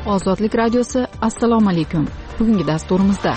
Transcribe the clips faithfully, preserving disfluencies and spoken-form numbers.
Ozodlik radiosi, assalomu alaykum. Bugungi dasturimizda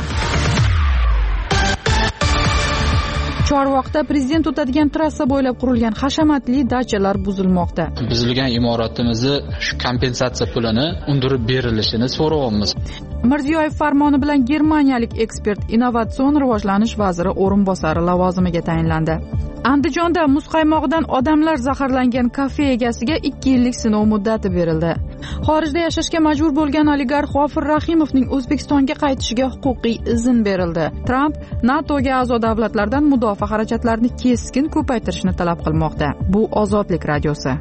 Chorvoqda prezident o'tadigan trassa bo'ylab qurilgan hashamatli dachalar buzilmoqda. Buzilgan imoratimizni shu kompensatsiya pulini undirib berilishini so'rayapmiz. Mirziyoyev farmoni bilan germaniyalik ekspert innovatsion rivojlanish vaziri o'rinbosari lavozimiga tayinlandi. Andijonda muzqaymog'idan odamlar zaharlangan kafe egasiga ikki yillik sinov muddati berildi. Xorijda yashashga majbur bo'lgan oligarx G'ofir Rahimovning O'zbekistonga qaytishiga huquqiy izn berildi. Tramp NATOga a'zo davlatlardan mudofaa xarajatlarini keskin ko'paytirishni talab qilmoqda. Bu Ozodlik radiosi.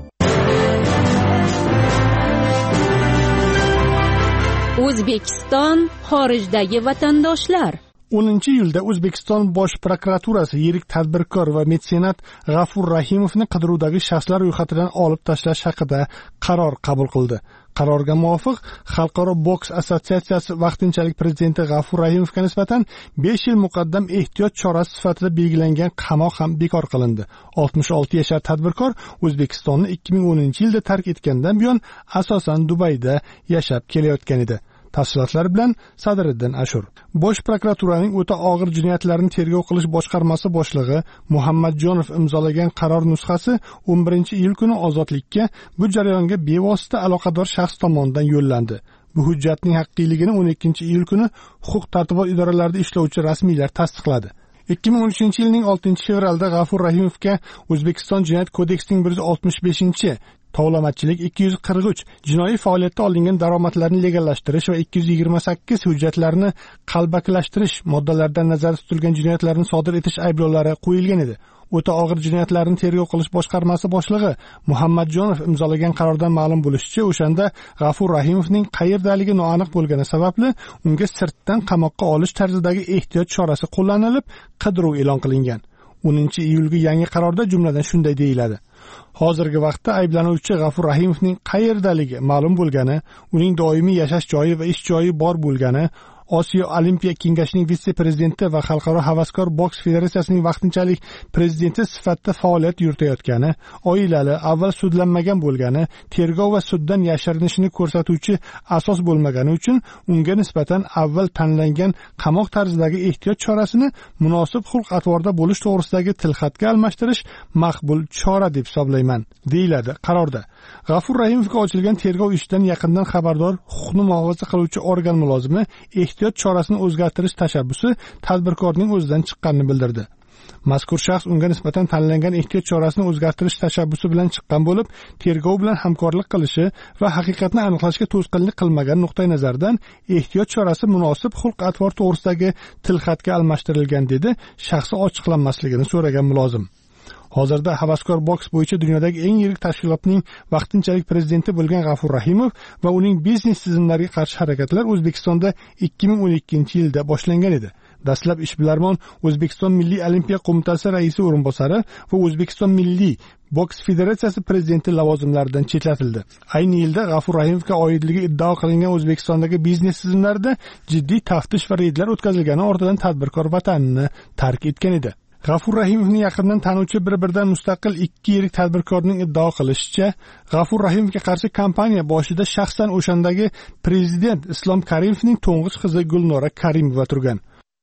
O'zbekiston xorijdagi vatandoshlar. o'ninchi iyulda O'zbekiston Bosh prokuraturasi yirik tadbirkor va metsenat G'afur Rahimovni qidiruvdagi shaxslar ro'yxatidan olib tashlash haqida qaror qabul qildi. Qarorga muvofiq Xalqaro boks assotsiatsiyasi vaqtinchalik prezidenti G'afur Rahimovga nisbatan besh yil muqaddam ehtiyot chorasi sifatida belgilangan qamoq ham bekor qilindi. oltmish olti yashar tadbirkor O'zbekistonni ikki ming o'ninchi yilda tark etgandan buyon asosan Dubayda yashab kelayotgan edi. Tafsilotlar bilan Sadriddin Ashur. Bosh prokuraturaning o'ta og'ir jinoyatlarni tergov qilish boshqarmasi boshlig'i Muhammadjonov imzolagan qaror nusxasi o'n birinchi iyul kuni ozodlikka bu jarayonga bevosita aloqador shaxs tomonidan yo'llandi. Bu hujjatning haqqiyligini o'n ikkinchi iyul kuni huquq-tartibot idoralarida ishlovchi rasmiylar tasdiqladi. ikki ming o'n uchinchi yilning oltinchi fevralda G'afur Rahimovga O'zbekiston Jinoyat kodeksining bir yuz oltmish beshinchi tovlamachilik ikki yuz qirq uch jinoiy faoliyatda olingan daromadlarni legallashtirish va ikki yuz yigirma sakkiz hujjatlarni qalbakilashtirish moddalaridan nazarda tutilgan jinoyatlarni sodir etish ayblovlari qo'yilgan edi. O'ta og'ir jinoyatlarni tergov qilish boshqarmasi boshlig'i Muhammadjonov imzolagan qarordan ma'lum bo'lishicha, o'shanda G'afur Rahimovning qayerdaligi noaniq bo'lgani sababli unga sirtdan qamoqqa olish tarzidagi ehtiyot chorasi qo'llanilib, qidiruv e'lon qilingan. o'ninchi iyulgi yangi qarorda jumladan shunday deyiladi: Hozirgi vaqtda ayblanuvchi G'afur Rahimovning qayerdaligi ma'lum bo'lgani, uning doimiy yashash joyi va ish joyi bor bo'lgani, Osiyo Olimpiya kengashining vitse-prezidenti va Xalqaro havaskor boks federatsiyasining vaqtinchalik prezidenti sifatida faoliyat yuritayotgani, oilali, avval sudlanmagan bo'lgani, tergov va suddan yashirinishini ko'rsatuvchi asos bo'lmagani uchun unga nisbatan avval tanlangan qamoq tarzidagi ehtiyot chorasini munosib xulq-atvorda bo'lish to'g'risidagi tilxatga almashtirish maqbul chora deb hisoblayman, deyiladi qarorda. G'afur Rahimovga ochilgan tergov ishidan yaqindan xabardor huquqni muhofaza qiluvchi organ mulozimi ehtiyot chorasini o'zgartirish tashabbusi tadbirkorning o'zidan chiqqanini bildirdi. Mazkur shaxs unga nisbatan tanlangan ehtiyot chorasini o'zgartirish tashabbusi bilan chiqqan bo'lib, tergov bilan hamkorlik qilishi va haqiqatni aniqlashga to'sqinlik qilmagan nuqtai nazardan ehtiyot chorasi munosib xulq-atvor to'g'risidagi tilxatga almashtirilgan dedi shaxsi ochiqlanmasligini so'ragan mulozim. Hozirda havaskor boks bo'yicha dunyodagi eng yirik tashkilotning vaqtinchalik prezidenti bo'lgan G'afur Rahimov va uning biznes tizimlariga qarshi harakatlar O'zbekistonda ikki ming o'n ikkinchi yilda boshlangan edi. Dastlab ishbilarmon O'zbekiston Milliy olimpiya qo'mitasi raisi o'rinbosari va O'zbekiston Milliy boks federatsiyasi prezidenti lavozimlaridan chetlatildi. Ayni yilda G'afur Rahimovga oidligi iddao qilingan O'zbekistondagi biznes tizimlarida jiddiy taftish va reydlar o'tkazilgani ortidan tadbirkor vatanini tark etgan edi. G'afur Rahimovni yaqindan tanuvchi bir-biridan mustaqil ikki yirik tadbirkorning iddao qilishicha, G'afur Rahimovga qarshi kampaniya boshida shaxsan o'shandagi prezident Islom Karimovning to'ng'ich qizi Gulnora Karimova turgan.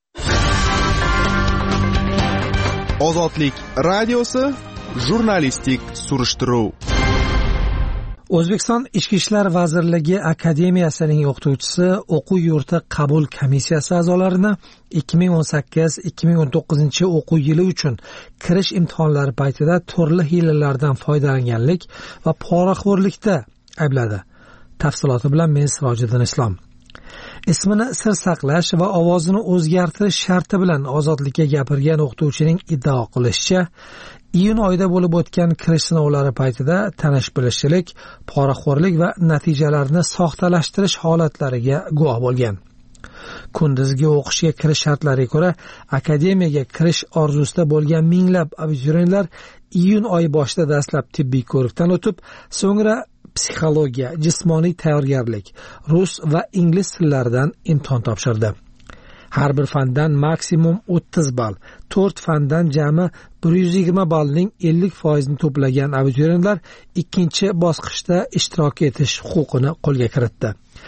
Ozodlik radiosi jurnalistik surishtiruv. O'zbekiston Ichki ishlar vazirligi akademiyasining o'qituvchisi o'quv yurti qabul komissiyasi a'zolarini ikki ming o'n sakkiz ikki ming o'n to'qqizinchi o'quv yili uchun kirish imtihonlari paytida turli hiylalardan foydalanganlik va poraxo'rlikda aybladi. Tafsiloti bilan men Sirojiddin Islom. Ismini sir saqlash va ovozini o'zgartirish sharti bilan ozodlikka gapirgan o'qituvchining iddao qilishicha, iyun oyida bo'lib o'tgan kirish sinovlari paytida tanish-bilishchilik, poraxo'rlik va natijalarni soxtalashtirish holatlariga guvoh bo'lgan. Kunduzgi o'qishga kirish shartlariga ko'ra, akademiyaga kirish orzusida bo'lgan minglab abituriyentlar iyun oyi boshida dastlab tibbiy ko'rikdan o'tib, so'ngra psixologiya, jismoniy tayyorgarlik, rus va ingliz tillaridan imtihon topshirdi. Har bir fandan maksimum o'ttiz ball, to'rt fandan jami bir yuz yigirma ballning ellik foizini to'plagan abituriyentlar ikkinchi bosqichda ishtirok etish huquqini qo'lga kiritdi.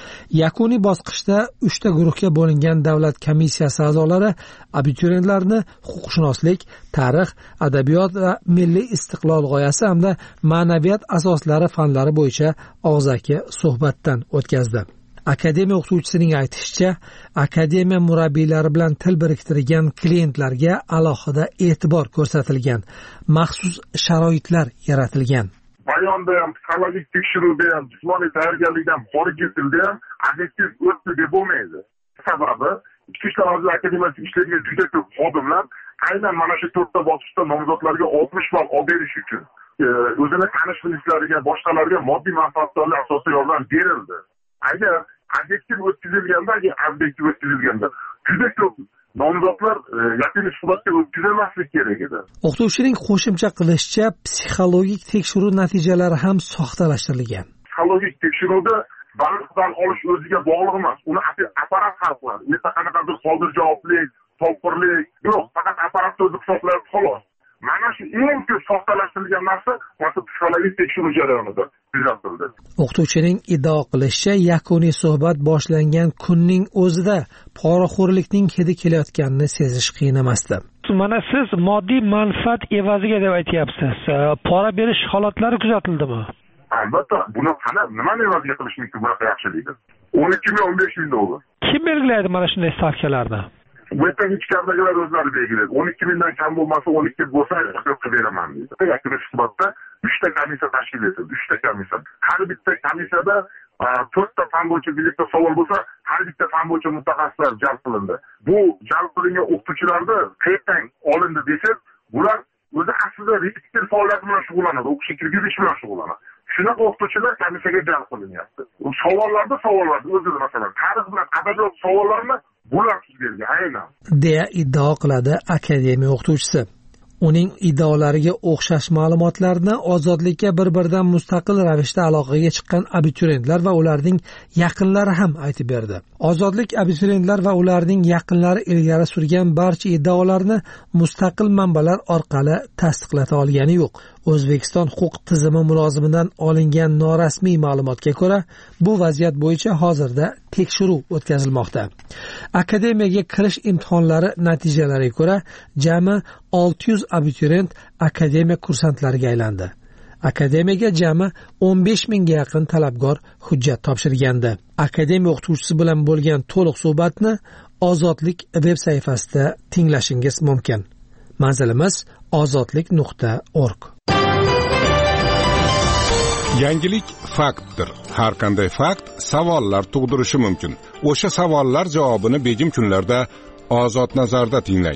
Yakuniy bosqichda uchta guruhga bo'lingan davlat komissiyasi a'zolari abituriyentlarni huquqshunoslik, tarix, adabiyot va milliy istiqlol g'oyasi hamda ma'naviyat asoslari fanlari bo'yicha og'zaki suhbatdan o'tkazdi. Akademiya o'qituvchisining aytishicha, akademiya murabbiylari bilan til biriktirgan klientlarga alohida e'tibor ko'rsatilgan, maxsus sharoitlar yaratilgan. Bayonda ham, psixologik tekshiruvda ham, jismoniy tayyorgarlikdan xorij etildi ham, obyektiv o'tdi deb bo'lmaydi. Sababi, Ichki ishlar vazirligi akademiyasi ishlagan juda ko'p xodimlar aynan mana shu to'rtta bosqichda nomzodlarga oltmish ball olib berish uchun o'zini tanish bilishlariga, boshqalarga moddiy manfaatdorlik asosida yordam berildi. Agar obyektiv o'tkazilganda, agar obyektiv o'tkazilganda juda ko'p nomzodlar yakuniy suhbatga o'tkazilmasligi kerak edi. O'qituvchining qo'shimcha qilishicha, psixologik tekshiruv natijalari ham soxtalashtirilgan. Psixologik tekshiruvda baliqdan olish o'ziga bog'liq emas. Uni apparat hal qiladi. Erta qanaqadir hozirjavoblik, topqirlik yo'q, faqat apparatni o'zi hisoblaydi xolos. Mana shu eng ko'p soxtalashtirilgan narsa o'sha psixologik tekshiruv jarayonida kuzatildi. O'qituvchining iddao qilishicha, yakuniy suhbat boshlangan kunning o'zida poraxo'rlikning hidi kelayotganini sezish qiyin emasdi. Mana siz moddiy manfaat evaziga deb aytyapsiz. Pora berish holatlari kuzatildimi? Albatta, buni qana nimani evaziga qilish mumkin bunaqa yaxshilikni? o'n ikki ming o'n besh ming dollar. Kim belgilaydi mana shunday stavkalarni? Bu yerda ichkaridagilar o'zlari belgilaydi. o'n ikki mingdan kam bo'lmasa, o'n ikki bo'lsa, qilib beraman deydi. Yakuniy suhbatda uchta komissiya tashkil etildi, uchta komissiya. Har bitta komissiyada to'rtta fan bo'yicha birlikda savol bo'lsa, har bitta fan bo'yicha mutaxassislar jalb qilindi. Bu jalb qilingan o'qituvchilarni qayerdan olindi desak, bular o'zi aslida repetitiv faoliyat bilan shug'ullanadi, o'qishga kirgizish bilan shug'ullanadi. Shunaqa o'qituvchilar komissiyaga jalb qilinyapti. Savollarda savollar, o'zi masalan, tarix bilan adabiyot savollarini bular sizlarga aynan deya iddao qiladi akademiya o'qituvchisi. Uning iddaolariga o'xshash ma'lumotlarni ozodlikka bir-biridan mustaqil ravishda aloqaga chiqqan abituriyentlar va ularning yaqinlari ham aytib berdi. Ozodlik abituriyentlar va ularning yaqinlari ilgari surgan barcha iddaolarni mustaqil manbalar orqali tasdiqlata olgani yo'q. O'zbekiston huquq tizimi mulozimidan olingan norasmiy ma'lumotga ko'ra, bu vaziyat bo'yicha hozirda tekshiruv o'tkazilmoqda. Akademiyaga kirish imtihonlari natijalariga ko'ra, jami olti yuz abituriyent akademiya kursantlariga aylandi. Akademiyaga jami o'n besh mingga yaqin talabgor hujjat topshirgandi. Akademiya o'qituvchisi bilan bo'lgan to'liq suhbatni Ozodlik veb sayfasida tinglashingiz mumkin. Manzilimiz ozodlik nuqta org. Yangilik faktdir. Har qanday fakt savollar tug'dirishi mumkin. O'sha savollar javobini begim kunlarda Ozod nazarda tinglang.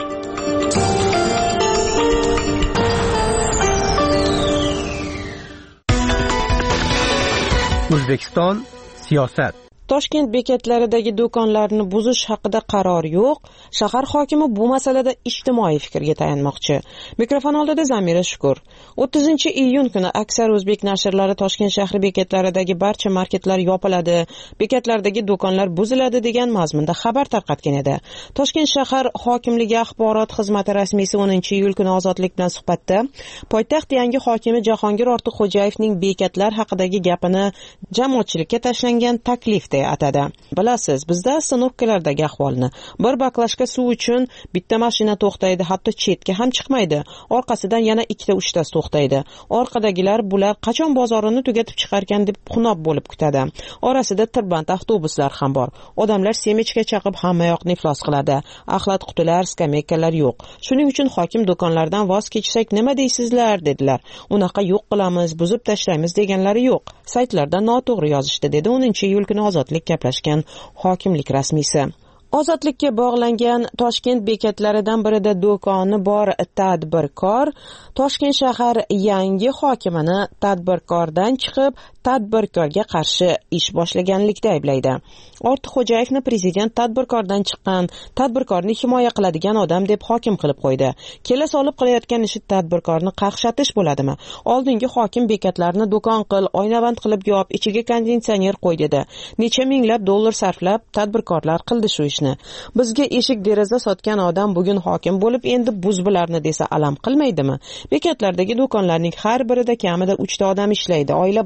O'zbekiston siyosat. Toshkent bekatlaridagi do'konlarni buzish haqida qaror yo'q. Shahar hokimi bu masalada ijtimoiy fikrga tayanmoqchi. Mikrofon oldida Zamira Shukur. o'ttizinchi iyun kuni aksar o'zbek nashrlari Toshkent shahri bekatlaridagi barcha marketlar yopiladi, bekatlardagi do'konlar buziladi degan mazmunda xabar tarqatgan edi. Toshkent shahar hokimligi axborot xizmati rasmiysi o'ninchi iyul kuni Ozodlik bilan suhbatda poytaxt yangi hokimi Jahongir Ortiqxo'jayevning bekatlar haqidagi gapini jamoatchilikka tashlangan taklif atadi. Bilasiz, bizda stanovkalardagi ahvolni bir baklashka suv uchun bitta mashina to'xtaydi, hatto chetga ham chiqmaydi. Orqasidan yana ikkita uchtasi to'xtaydi. Orqadagilar bular qachon bozorini tugatib chiqarkan deb xunob bo'lib kutadi. Orasida tirband avtobuslar ham bor. Odamlar semechka chaqib hamma yoqni iflos qiladi. Axlat qutilar, skameykalar yo'q. Shuning uchun hokim do'konlardan voz kechsak nima deysizlar dedilar. Unaqa yo'q qilamiz, buzib tashlaymiz deganlari yo'q. Saytlarda noto'g'ri yozishdi dedi o'ninchi iyul kuni Ozodlik gaplashgan hokimlik rasmiysi. Ozodlikka bog'langan Toshkent bekatlaridan birida do'koni bor tadbirkor Toshkent shahar yangi hokimini tadbirkordan chiqib tadbirkorga qarshi ish boshlaganlikda ayblaydi. Ortiqxo'jayevni prezident tadbirkordan chiqqan, tadbirkorni himoya qiladigan odam deb hokim qilib qo'ydi. Kela solib qilayotgan ishi tadbirkorni qaqshatish bo'ladimi? Oldingi hokim bekatlarni do'kon qil, oynavand qilib yop, ichiga konditsioner qo'y dedi. Necha minglab dollar sarflab tadbirkorlar qildi shu ishni. Bizga eshik deraza sotgan odam bugun hokim bo'lib endi buzbilarni desa alam qilmaydimi? Bekatlardagi do'konlarning har birida kamida uchta odam ishlaydi, oila boqadi.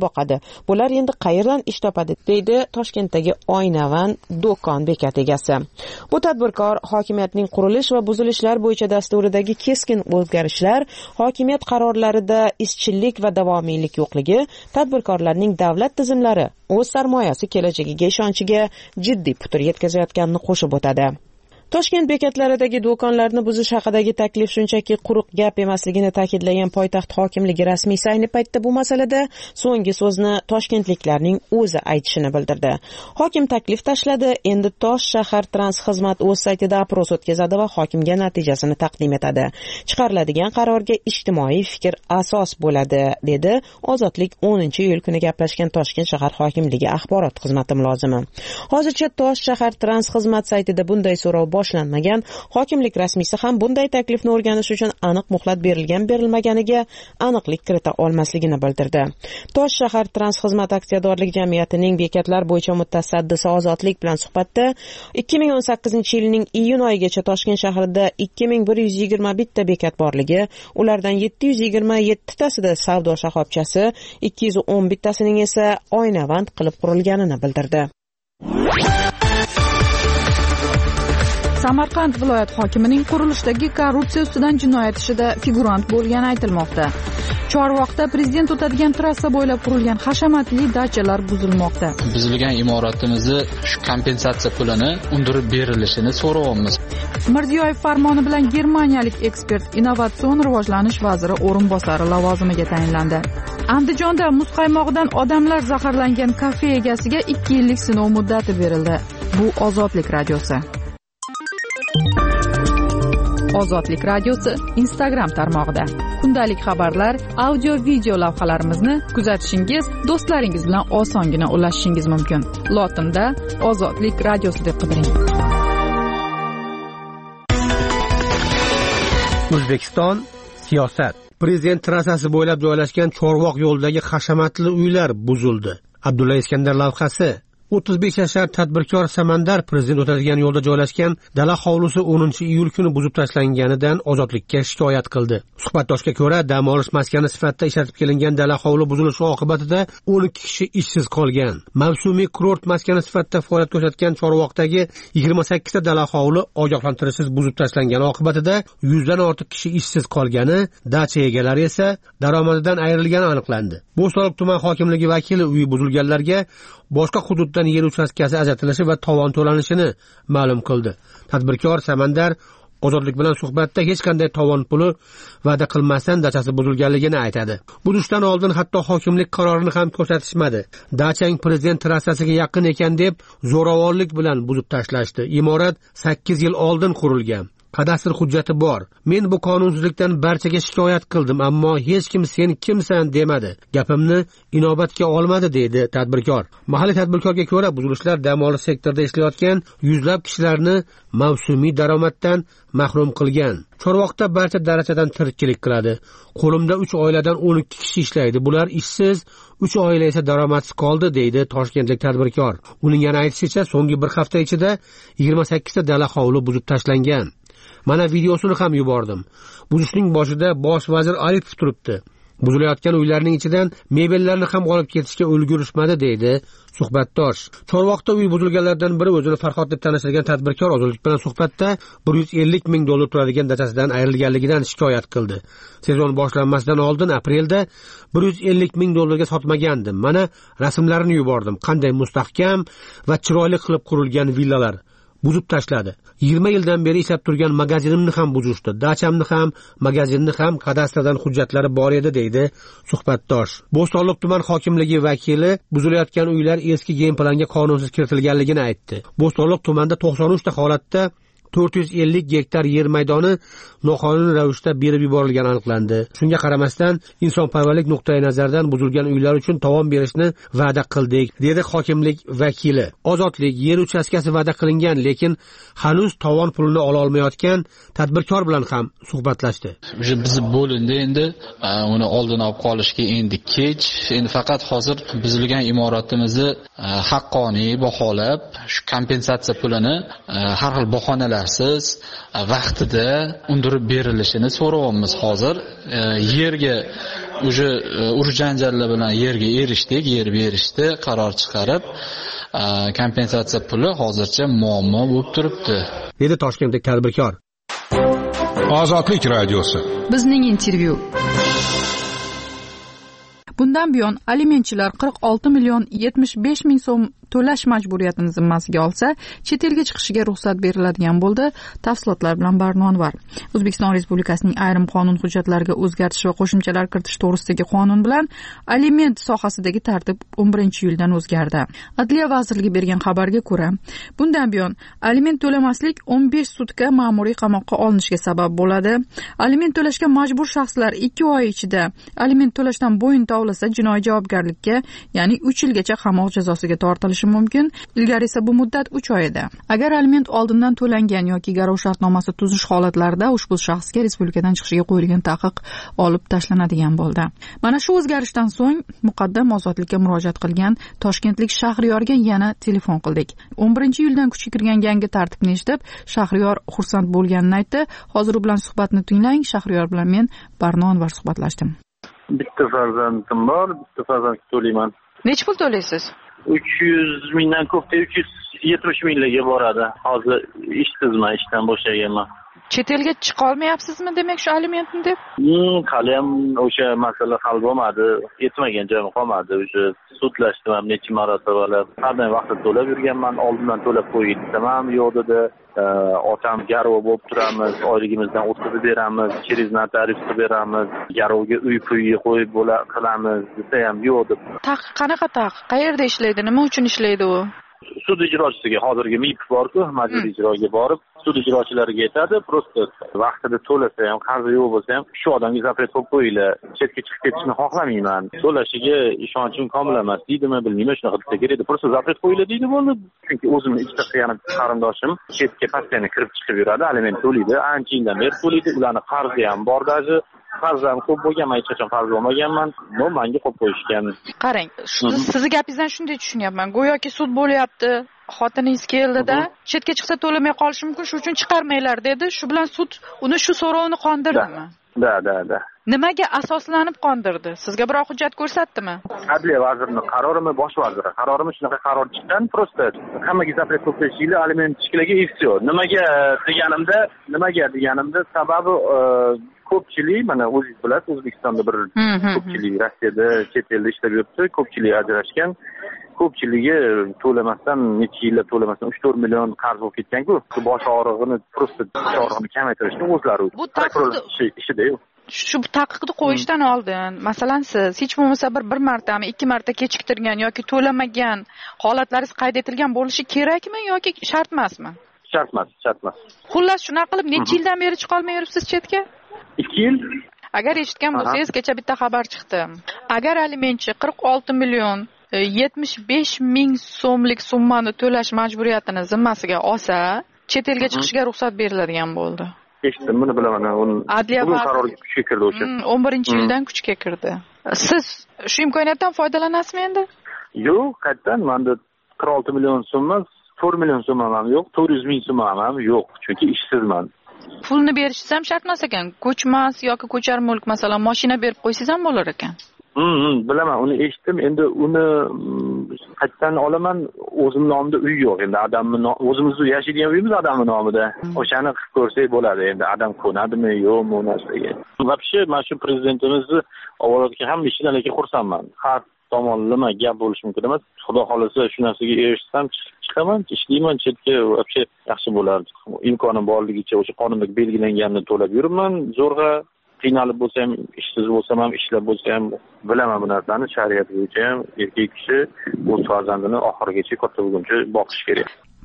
bular endi qayerdan ish topadi, deydi Toshkentdagi Oynavand do'kon bekati egasi. Bu tadbirkor hokimiyatning qurilish va buzilishlar bo'yicha dasturidagi keskin o'zgarishlar, hokimiyat qarorlarida izchillik va davomiylik yo'qligi, tadbirkorlarning davlat tizimlari o'z sarmoyasi kelajagiga ishonchiga jiddiy putur yetkazayotganini qo'shib o'tadi. Toshkent bekatlaridagi do'konlarni buzish haqidagi taklif shunchaki quruq gap emasligini ta'kidlagan poytaxt hokimligi rasmiysi ayni paytda bu masalada so'nggi so'zni toshkentliklarning o'zi aytishini bildirdi. Hokim taklif tashladi, endi Tosh shahar transxizmat o'z saytida opros o'tkazadi va hokimga natijasini taqdim etadi. Chiqariladigan qarorga ijtimoiy fikr asos bo'ladi, dedi Ozodlik o'ninchi iyul kuni gaplashgan Toshkent shahar hokimligi axborot xizmati mulozimi. Hozircha Tosh shahar transxizmat saytida bunday so'rov boshlanmagan. Hokimlik rasmiysi ham bunday taklifni o'rganish uchun aniq muhlat berilgan berilmaganiga aniqlik kirita olmasligini bildirdi. Tosh shahar transxizmat aksiyadorlik jamiyatining bekatlar bo'yicha mutasaddisi Ozodlik bilan suhbatda ikki ming o'n sakkizinchi yilning iyun oyigacha Toshkent shahrida ikki ming bir yuz yigirma bitta bekat borligi, ulardan yetti yuz yigirma yetti tasida savdo shoxobchasi, ikki yuz o'n bittasining esa oynavand qilib qurilganini bildirdi. Samarqand viloyat hokimining qurilishdagi korrupsiya ustidan jinoyat ishida figurant bo'lgani aytilmoqda. Chorvoqda prezident o'tadigan trassa bo'ylab qurilgan hashamatli dachalar buzilmoqda. Buzilgan imoratimizni shu kompensatsiya pulini undirib berilishini so'rayapmiz. Mirziyoyev farmoni bilan germaniyalik ekspert innovatsion rivojlanish vaziri o'rinbosari lavozimiga tayinlandi. Andijonda muz qaymog'idan odamlar zaharlangan kafe egasiga ikki yillik sinov muddati berildi. Bu Ozodlik radiosi. Ozodlik radiosi Instagram tarmog'ida kundalik xabarlar, audio video lavhalarimizni kuzatishingiz, do'stlaringiz bilan osongina ulashishingiz mumkin. Lotinda Ozodlik radiosi deb qidiring. O'zbekiston siyosat. Prezident trassasi bo'ylab joylashgan Chorvoq yo'lidagi hashamatli uylar buzildi. Abdulla Iskandar lavhasi. o'ttiz besh yashar tadbirkor Samandar prezident o'tadigan yo'lda joylashgan dala hovlisi o'ninchi iyul kuni buzib tashlanganidan Ozodlikka shikoyat qildi. Suhbatdoshga ko'ra, dam olish maskani sifatida ishlatib kelingan dala hovli buzilishi oqibatida o'n ikki kishi ishsiz qolgan. Mavsumiy kurort maskani sifatida faoliyat ko'rsatgan Chorvoqdagi yigirma sakkiz ta dala hovli ogohlantirishsiz buzib tashlangani oqibatida yuzdan ortiq kishi ishsiz qolgani, dacha egalari esa daromadidan ayrilgani aniqlandi. Bo'stonliq tuman hokimligi vakili uyi buzilganlarga boshqa hududdan yer uchastkasi ajratilishi va tovon to'lanishini ma'lum qildi. Tadbirkor Samandar Ozodlik bilan suhbatda hech qanday tovon puli va'da qilmasdan dachasi buzilganligini aytadi. Buzishdan oldin hatto hokimlik qarorini ham ko'rsatishmadi. Dachang prezident trassasiga yaqin ekan deb zo'ravonlik bilan buzib tashlashdi. Imorat sakkiz yil oldin qurilgan. Kadastr hujjati bor. Men bu qonunsizlikdan barchaga shikoyat qildim, ammo hech kim sen kimsan demadi. Gapimni inobatga olmadi, deydi tadbirkor. Mahalliy tadbirkorga ko'ra, buzilishlar dam olish sektorida ishlayotgan yuzlab kishilarni mavsumiy daromaddan mahrum qilgan. Chorvoqda barcha darajadan tirikchilik qiladi. Qo'limda uch oiladan o'n ikki kishi ishlaydi. Bular ishsiz, uch oila esa daromadsiz qoldi, deydi toshkentlik tadbirkor. Uning yana aytishicha, so'nggi bir hafta ichida yigirma sakkiz ta dala hovli buzib tashlangan. Mana videosini ham yubordim. Buzishning boshida bosh vazir Aripov turibdi. Buzilayotgan uylarning ichidan mebellarni ham olib ketishga ulgurishmadi, deydi suhbatdosh. Chorvoqda uy buzilganlardan biri o'zini Farhod deb tanishtirgan tadbirkor Ozodlik bilan suhbatda bir yuz ellik ming dollar turadigan dachasidan ayrilganligidan shikoyat qildi. Sezon boshlanmasidan oldin aprelda bir yuz ellik ming dollarga sotmagandim. Mana rasmlarini yubordim. Qanday mustahkam va chiroyli qilib qurilgan villalar. Buzib tashladi. yigirma yildan beri ishlab turgan magazinimni ham buzishdi. Dachamni ham, magazinni ham kadastrdan hujjatlari bor edi, deydi suhbatdosh. Bo'stonliq tuman hokimligi vakili buzilayotgan uylar eski gen planga qonunsiz kiritilganligini aytdi. Bo'stonliq tumanida to'qson uch ta holatda to'rt yuz ellik gektar yer maydoni noqonuniy ravishda berib yuborilgani aniqlandi. Shunga qaramasdan, insonparvarlik nuqtai nazaridan buzilgan uylar uchun tovon berishni va'da qildik, dedi hokimlik vakili. Ozodlik yer uchastkasi va'da qilingan, lekin hanuz tovon pulini ola olmayotgan tadbirkor bilan ham suhbatlashdi. Biz bo'lindi endi, uni oldini olib qolishga endi kech. Endi faqat hozir buzilgan imoratimizni haqqoniy baholab, shu kompensatsiya pulini har xil bahonalar siz vaqtida undirib berilishini so'rayapmiz. Hozir yerga уже urush janjallar bilan yerga erishdik, yer berishdi, qaror chiqarib, kompensatsiya puli hozircha muammo bo'lib turibdi. Dedi Toshkentlik tadbirkor. Ozodlik radiosi. Bizning intervyu. Bundan buyon alimentchilar qirq olti million yetmish besh ming so'm to'lash majburiyatini zimmasiga olsa, chet elga chiqishiga ruxsat beriladigan bo'ldi. Tafsilotlar bilan Barnonvar. O'zbekiston Respublikasining ayrim qonun hujjatlariga o'zgartish va qo'shimchalar kiritish to'g'risidagi qonun bilan aliment sohasidagi tartib o'n birinchi iyuldan o'zgardi. Adliya vazirligi bergan xabarga ko'ra, bundan buyon aliment to'lamaslik o'n besh sutka ma'muriy qamoqqa olinishga sabab bo'ladi. Aliment to'lashga majbur shaxslar ikki oy ichida aliment to'lashdan bo'yin tovlasa jinoiy javobgarlikka, ya'ni uch yilgacha qamoq jazosiga tortilishi mumkin. Ilgari esa bu muddat uch oy edi. Agar aliment oldindan to'langan yoki garov shartnomasi tuzish holatlarida ushbu shaxsga respublikadan chiqishiga qo'yilgan taqiq olib tashlanadigan bo'ldi. Mana shu o'zgarishdan so'ng muqaddam ozodlikka murojaat qilgan toshkentlik Shahriyorga yana telefon qildik. o'n birinchi iyuldan kuchga kirgan yangi tartibni eshitib, Shahriyor xursand bo'lganini aytdi. Hozir u bilan suhbatni tinglang. Shahriyor bilan men Barnonvar suhbatlashdim. Bitta farzandim bor, bitta farzandga to'layman. Nech pul to'laysiz? uch yuz mingdan ko'pda uch yuz yetmish minglarga boradi. Hozir ishsizman, ishdan bo'shaganman. Chet elga chiqa olmayapsizmi demak shu alimentni deb? Hmm, hali ham o'sha masala hal bo'lmadi. Yetmagan joyim qolmadi. O'sha sudlashdim ham necha marotabalar. Qanday vaqtda to'lab yurganman, oldindan to'lab qo'ying desam ham yo'q dedi. Otam garov bo'lib turamiz, oyligimizdan o'tkazib beramiz, через notarius qilib beramiz, garovga uy puyi qo'yib bo'la qilamiz desa ham yo'q deb. Taqiq qanaqa taqiq? Qayerda ishlaydi? Nima uchun ishlaydi u? Sud ijrochisiga hozirgi M I P bor-ku, majburiy ijroga borib, sud ijrochilariga aytadi, prosta vaqtida to'lasa ham, qarzi yo'q bo'lsa ham, shu odamga zapret qo'yib qo'yinglar. Chetga chiqib ketishni xohlamayman. To'lashiga ishonchim komil emas deydimi, bilmayman, shunaqa desa kerak. Prosta zapret qo'yinglar deydi bo'ldi. Chunki o'zimni ikkita xiyonat qarindoshim chetga postoyanno kirib chiqib yuradi, aliment to'laydi, ancha yildan beri to'laydi. Ularning qarzi ham bor daji. Qarzim ko'p bo'lgan, men hech qachon qarz olmaganman. No, menga qo'yib qo'yishgan. Qarang, sizni gapingizdan shunday tushunyapman. Go'yoki sud bo'lyapti, xotiningiz keldida, chetga chiqsa to'lamay qolishi mumkin, shuning uchun chiqarmanglar dedi. Shu bilan sud uni shu so'rovini qondirdimi? Da, da, da. Nimaga asoslanib qondirdi? Sizga biror hujjat ko'rsatdimi? Adliya vazirining qarorimi, bosh vaziri qarorimi shunaqa qaror chiqqan, prosta hammaga zapret qo'yib qo'yishinglar, aliment chiqishiga и все. Nimaga deganimda, nimaga deganimda sababi ko'pchilik, mana o'zingiz bilasiz, O'zbekistonda bir ko'pchilik Rossiyada chet elda ishlab yuribdi, ko'pchilik ajrashgan. Ko'pchiligi to'lamasdan, necha yillab to'lamasdan uch to'rt million qarz bo'lib ketgan-ku. Bosh og'rig'ini, prosta bosh og'rig'ini kamaytirishni o'zlari bu taqiqni ishida-yu. Shu taqiqni qo'yishdan oldin, masalan, siz hech bo'lmasa bir bir martami, ikki marta kechiktirgan yoki to'lamagan holatlaringiz qayd etilgan bo'lishi kerakmi yoki shart emasmi? Shart emas, shart emas. Xullas shunaqa qilib necha yildan beri chiqa olmay yuribsiz chetga? ikki yil. Agar eshitgan bo'lsangiz, kecha bitta xabar chiqdi. Agar alimentchi qirq olti million yetmish besh ming so'mlik summani to'lash majburiyatini zimmasiga olsa, chet elga chiqishga ruxsat beriladigan bo'ldi. Eshitdim, buni bilaman. Adliya qarori kuchga kirdi o'sha. o'n birinchi yildan kuchga kirdi. Siz shu imkoniyatdan foydalanasizmi endi? Yo'q, qayerdan? Menda qirq olti million so'm emas, to'rt million so'm ham yo'q, to'rt yuz ming so'm ham yo'q, chunki ishsizman. Pulni berishingiz ham shart emas ekan. Ko'chmas yoki ko'char mulk, masalan, mashina berib qo'ysangiz ham bo'lar ekan. Hmm, bilaman, uni eshitdim. Endi uni qayerdan olaman? O'zim nomimda uy yo'q. Endi odamni o'zimizda yashaydigan uyimiz odamning nomida. O'shani qilib ko'rsak bo'ladi. Endi odam ko'nadimi, yo'qmi u narsaga. Vobshe, mana shu prezidentimizni avvalgi ham ishidan lekin xursandman. Har tomonlama gap bo'lishi mumkin emas. Xudo xolasa shu narsaga erishsam chiqaman, ishlayman chetga, vobshe yaxshi bo'lardi. Imkonim borligicha o'sha qonunda belgilanganini to'lab yuribman. Zo'rg'a qiynalib bo'lsam, ishsiz bo'lsam ham, ishlab bo'lsam, bilaman bu narsani. Shariat bo'yicha ham erkak kishi o'z farzandini oxirigacha katta bo'lguncha boqish kerak.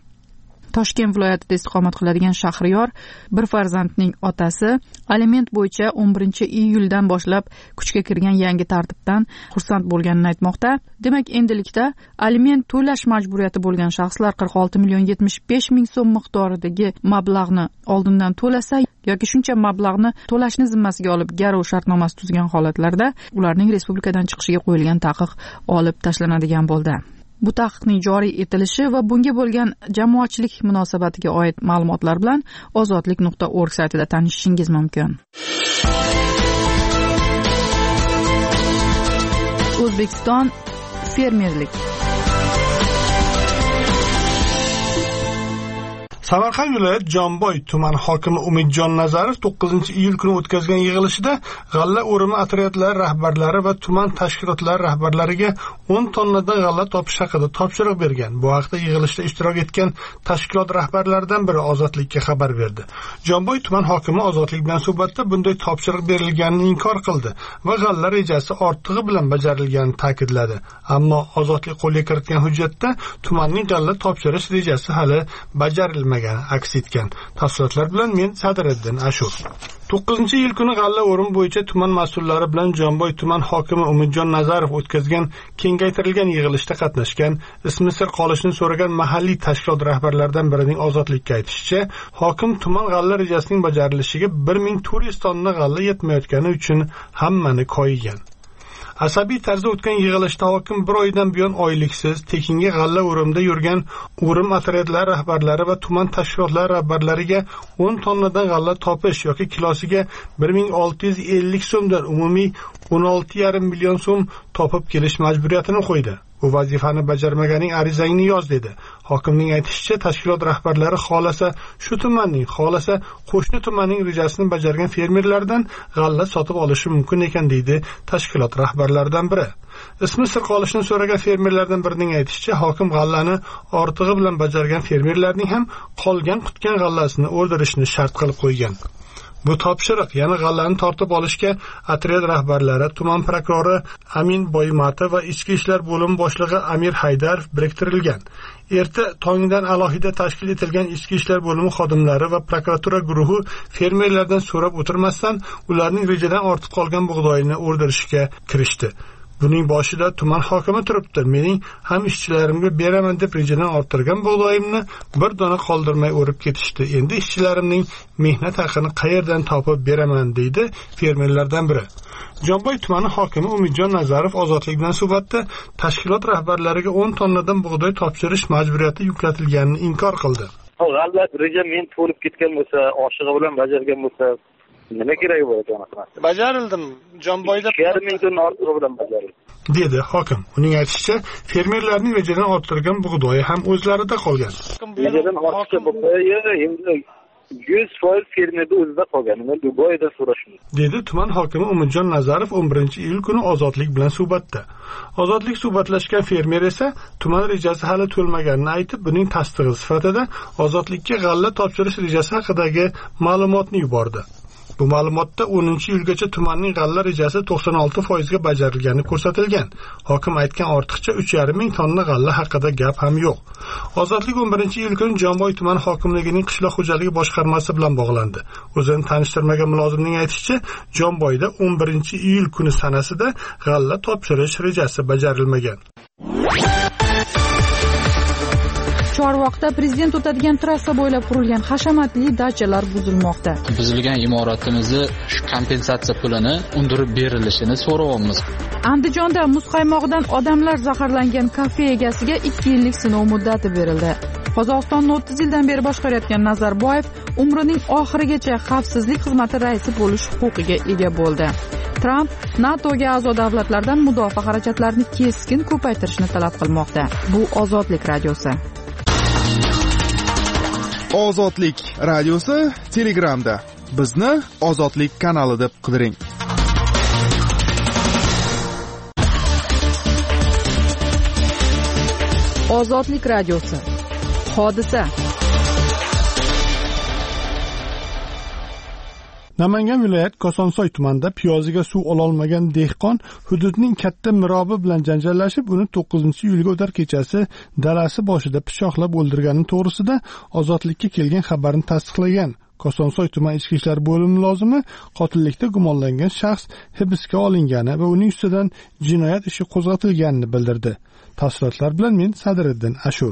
Toshkent viloyatida istiqomat qiladigan Shahriyor bir farzandning otasi aliment bo'yicha o'n birinchi iyuldan boshlab kuchga kirgan yangi tartibdan xursand bo'lganini aytmoqda. Demak, endilikda aliment to'lash majburiyati bo'lgan shaxslar qirq olti million yetmish besh ming so'm miqdoridagi mablag'ni oldindan to'lasa yoki shuncha mablag'ni to'lashni zimmasiga olib garov shartnomasi tuzgan holatlarda ularning respublikadan chiqishiga qo'yilgan taqiq olib tashlanadigan bo'ldi. Bu taqiqning joriy etilishi va bunga bo'lgan jamoatchilik munosabatiga oid ma'lumotlar bilan ozodlik nuqta org saytida tanishishingiz mumkin. O'zbekiston fermerlik. Samarqand viloyat Jomboy tuman hokimi Umidjon Nazarov to'qqizinchi iyul kuni o'tkazgan yig'ilishida g'alla o'rimi otryadlari rahbarlari va tuman tashkilotlari rahbarlariga o'n tonnadan g'alla topish haqida topshiriq bergan. Bu haqda yig'ilishda ishtirok etgan tashkilot rahbarlaridan biri Ozodlikka xabar berdi. Jomboy tuman hokimi Ozodlik bilan suhbatda bunday topshiriq berilganini inkor qildi va g'alla rejasi ortig'i bilan bajarilganini ta'kidladi. Ammo Ozodlik qo'lga kiritgan hujjatda tumanning g'alla topshirish rejasi hali bajarilmagan aks etgan. Tafsilotlar bilan men Sadiriddin Ashur. to'qqizinchi iyul kuni g'alla o'rim bo'yicha tuman mas'ullari bilan Jomboy tuman hokimi Umidjon Nazarov o'tkazgan kengaytirilgan yig'ilishda qatnashgan, ismi sir qolishini so'ragan mahalliy tashkilot rahbarlaridan birining Ozodlikka aytishicha, hokim tuman g'alla rejasining bajarilishiga bir ming to'rt yuz tonna g'alla yetmayotgani uchun hammani koyigan. Asabiy tarzda o'tgan yig'ilishda hokim bir oydan buyon oyliksiz tekinga g'alla o'rimda yurgan o'rim otryadlari rahbarlari va tuman tashkilotlari rahbarlariga o'n tonnadan g'alla topish yoki kilosiga bir ming olti yuz ellik so'mdan umumiy o'n olti yarim million so'm topib kelish majburiyatini qo'ydi. Bu vazifani bajarmaganing arizangni yoz dedi. Hokimning aytishicha, tashkilot rahbarlari xolasa shu tumanning, xolasa qo'shni tumanning rejasini bajargan fermerlardan g'alla sotib olishi mumkin ekan deydi tashkilot rahbarlaridan biri. Ismi sir qolishini so'ragan fermerlardan birining aytishicha, hokim g'allani ortig'i bilan bajargan fermerlarning ham qolgan qutgan g'allasini o'ldirishni shart qilib qo'ygan. Bu topshiriq yana g'allani tortib olishga otryad rahbarlari, tuman prokurori Amin Boymatov va ichki ishlar bo'limi boshlig'i Amir Haydarov biriktirilgan. Erta tongdan alohida tashkil etilgan ichki ishlar bo'limi xodimlari va prokuratura guruhi fermerlardan so'rab o'tirmasdan ularning rejadan ortib qolgan bug'doyini o'ldirishga kirishdi. Buning boshida tuman hokimi turibdi. Mening ham ishchilarimga beraman deb rejadan orttirgan bug'doyimni bir dona qoldirmay o'rib ketishdi. Endi ishchilarimning mehnat haqini qayerdan topib beraman deydi fermerlardan biri. Jomboy tumani hokimi Umidjon Nazarov Ozodlik bilan suhbatda tashkilot rahbarlariga o'n tonnadan bug'doy topshirish majburiyati yuklatilganini inkor qildi. G'alla reja men to'lib ketgan bo'lsa, oshig'i bilan bajargan bo'lsa, nima kerak bo'ladi aniqlashtirib? Bajarildim. Jomboyda yarim ming tonna ortig'i bilan bajarildi, dedi hokim. Uning aytishicha, fermerlarning rejadan orttirgan bug'doyi ham o'zlarida qolgan. Rejadan ortga bo'lsa, endi yuz foiz fermerda o'zida qolgan. Uni Dubayda so'rashmiz, dedi tuman hokimi Umidjon Nazarov o'n birinchi iyul kuni Ozodlik bilan suhbatda. Ozodlik suhbatlashgan fermer esa tuman rejasi hali to'lmaganini aytib, buning tasdig'i sifatida Ozodlikka g'alla topshirish rejasi haqidagi ma'lumotni yubordi. Bu ma'lumotda o'ninchi iyulgacha tumanning g'alla rejasi to'qson olti foiz ga bajarilgani ko'rsatilgan. Hokim aytgan ortiqcha uch yarim ming tonna g'alla haqida gap ham yo'q. Ozodlik o'n birinchi iyul kuni Jomboy tuman hokimligining qishloq xo'jaligi boshqarmasi bilan bog'landi. O'zini tanishtirmagan mulozimning aytishicha, Jomboyda o'n birinchi iyul kuni sanasida g'alla topshirish rejasi bajarilmagan. Chorvoqda prezident o'tadigan trassa bo'ylab qurilgan hashamatli dachalar buzilmoqda. Buzilgan imoratimizni shu kompensatsiya pulini undirib berilishini so'rayapmiz. Andijonda muzqaymoqdan odamlar zaharlangan kafe egasiga ikki yillik sinov muddati berildi. Qozog'istonni o'ttiz yildan beri boshqarayotgan Nazarboyev umrining oxirigacha xavfsizlik xizmati raisi bo'lish huquqiga ega bo'ldi. Tramp NATOga a'zo davlatlardan mudofaa xarajatlarini keskin ko'paytirishni talab qilmoqda. Bu Ozodlik radiosi. Ozodlik radiosi Telegramda. Bizni Ozodlik kanali deb qidiring. Ozodlik radiosi. Hodisa. Namangan viloyat Kosonsoy tumanida piyoziga suv ololmagan dehqon hududning katta mirobi bilan janjallashib, uni to'qqizinchi iyulga o'tar kechasi dalasi boshida pichoqlab o'ldirgani to'g'risida Ozodlikka kelgan xabarni tasdiqlagan. Kosonsoy tuman ichki ishlar bo'limi mulozimi qotillikda gumonlangan shaxs hibsga olingani va uning ustidan jinoyat ishi qo'zg'atilganini bildirdi. Tafsilotlar bilan men Sadiriddin Ashur.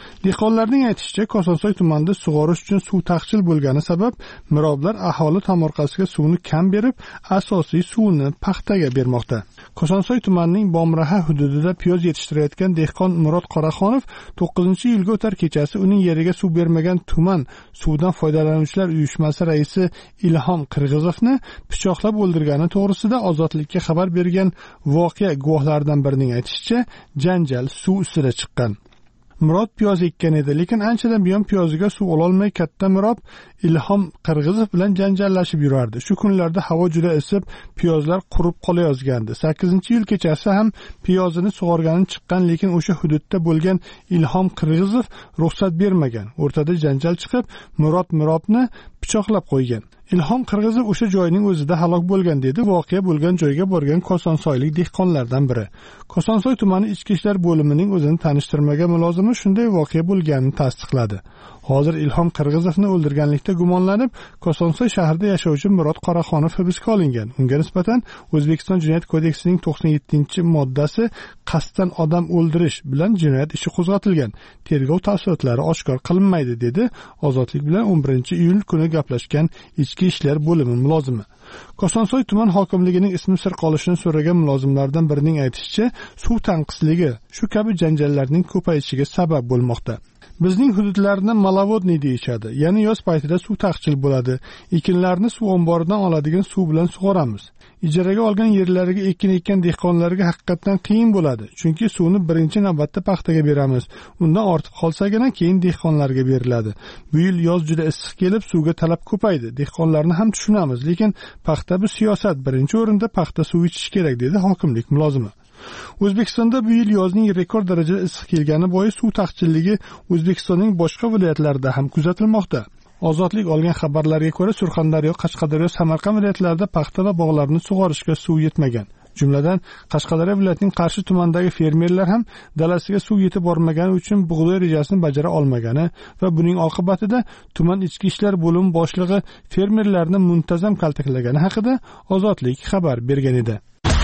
Dehqonlarning aytishicha, Kosonsoy tumanida sug'orish uchun suv taqchil bo'lgani sabab miroblar aholi tomorqasiga suvni kam berib, asosiy suvni paxtaga bermoqda. Kosonsoy tumanining Bomraha hududida piyoz yetishtirayotgan dehqon Murod Qoraxonov to'qqizinchi iyulga o'tar kechasi uning yeriga suv bermagan tuman suvdan foydalanuvchilar uyushmasi raisi Ilhom Qirg'izovni pichoqlab o'ldirgani to'g'risida Ozodlikka xabar bergan voqea guvohlaridan birining aytishicha, janjal suv ustida chiqqan. Murod piyoz ekkan edi, lekin anchadan buyon piyoziga suv ololmay katta Murod Ilhom Qirg'izov bilan janjallashib yurardi. Shu kunlarda havo juda isib, piyozlar qurib qolayozgandi. sakkizinchi iyul kechasi ham piyozini sug'organi chiqqan, lekin o'sha hududda bo'lgan Ilhom Qirg'izov ruxsat bermagan. O'rtada janjal chiqib, Murod Murodni pichoqlab qo'ygan. Ilhom Qirg'izov o'sha joyning o'zida halok bo'lgan, dedi voqea bo'lgan joyga borgan Kosonsoylik dehqonlardan biri. Kosonsoy tumani ichki ishlar bo'limining o'zini tanishtirmagan mulozimi shunday voqea bo'lganini tasdiqladi. Hozir Ilhom Qirg'izovni o'ldirganlikda gumonlanib, Kosonsoy shahrida yashovchi Murod Qoraxonov hibsga olingan. Unga nisbatan O'zbekiston Jinoyat kodeksining to'qson yettinchi moddasi qasddan odam o'ldirish bilan jinoyat ishi qo'zg'atilgan. Tergov tafsilotlari oshkor qilinmaydi, dedi Ozodlik bilan o'n birinchi iyul kuni gaplashgan ichki ishlar bo'limi mulozimi. Kosonsoy tuman hokimligining ismi sir qolishini so'ragan mulozimlardan birining aytishicha, suv tanqisligi shu kabi janjallarning ko'payishiga sabab bo'lmoqda. Bizning hududlarni malavodniy deyishadi. Ya'ni yoz paytida suv taqchil bo'ladi. Ekinlarni suv omboridan oladigan suv bilan sug'oramiz. Ijaraga olgan yerlariga ekin ekkan dehqonlarga haqiqatan qiyin bo'ladi. Chunki suvni birinchi navbatda paxtaga beramiz. Undan ortib qolsagina keyin dehqonlarga beriladi. Bu yil yoz juda issiq kelib, suvga talab ko'paydi. Dehqonlarni ham tushunamiz, lekin paxta bu siyosat. Birinchi o'rinda paxta suv ichish kerak, dedi hokimlik mulozimi. O'zbekistonda bu yil yozning rekord darajada issiq kelgani bois suv taqchilligi O'zbekistonning boshqa viloyatlarida ham kuzatilmoqda. Ozodlik olgan xabarlarga ko'ra, Surxondaryo, Qashqadaryo, Samarqand viloyatlarida paxta va bog'larni sug'orishga suv yetmagan. Jumladan, Qashqadaryo viloyatining Qarshi tumanidagi fermerlar ham dalasiga suv yetib bormagani uchun bug'doy rejasini bajara olmagani va buning oqibatida tuman ichki ishlar bo'limi boshlig'i fermerlarni muntazam kaltaklagani haqida Ozodlik xabar bergan edi.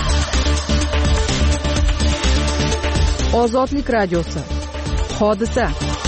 Ozodlik radiosi. Hodisa.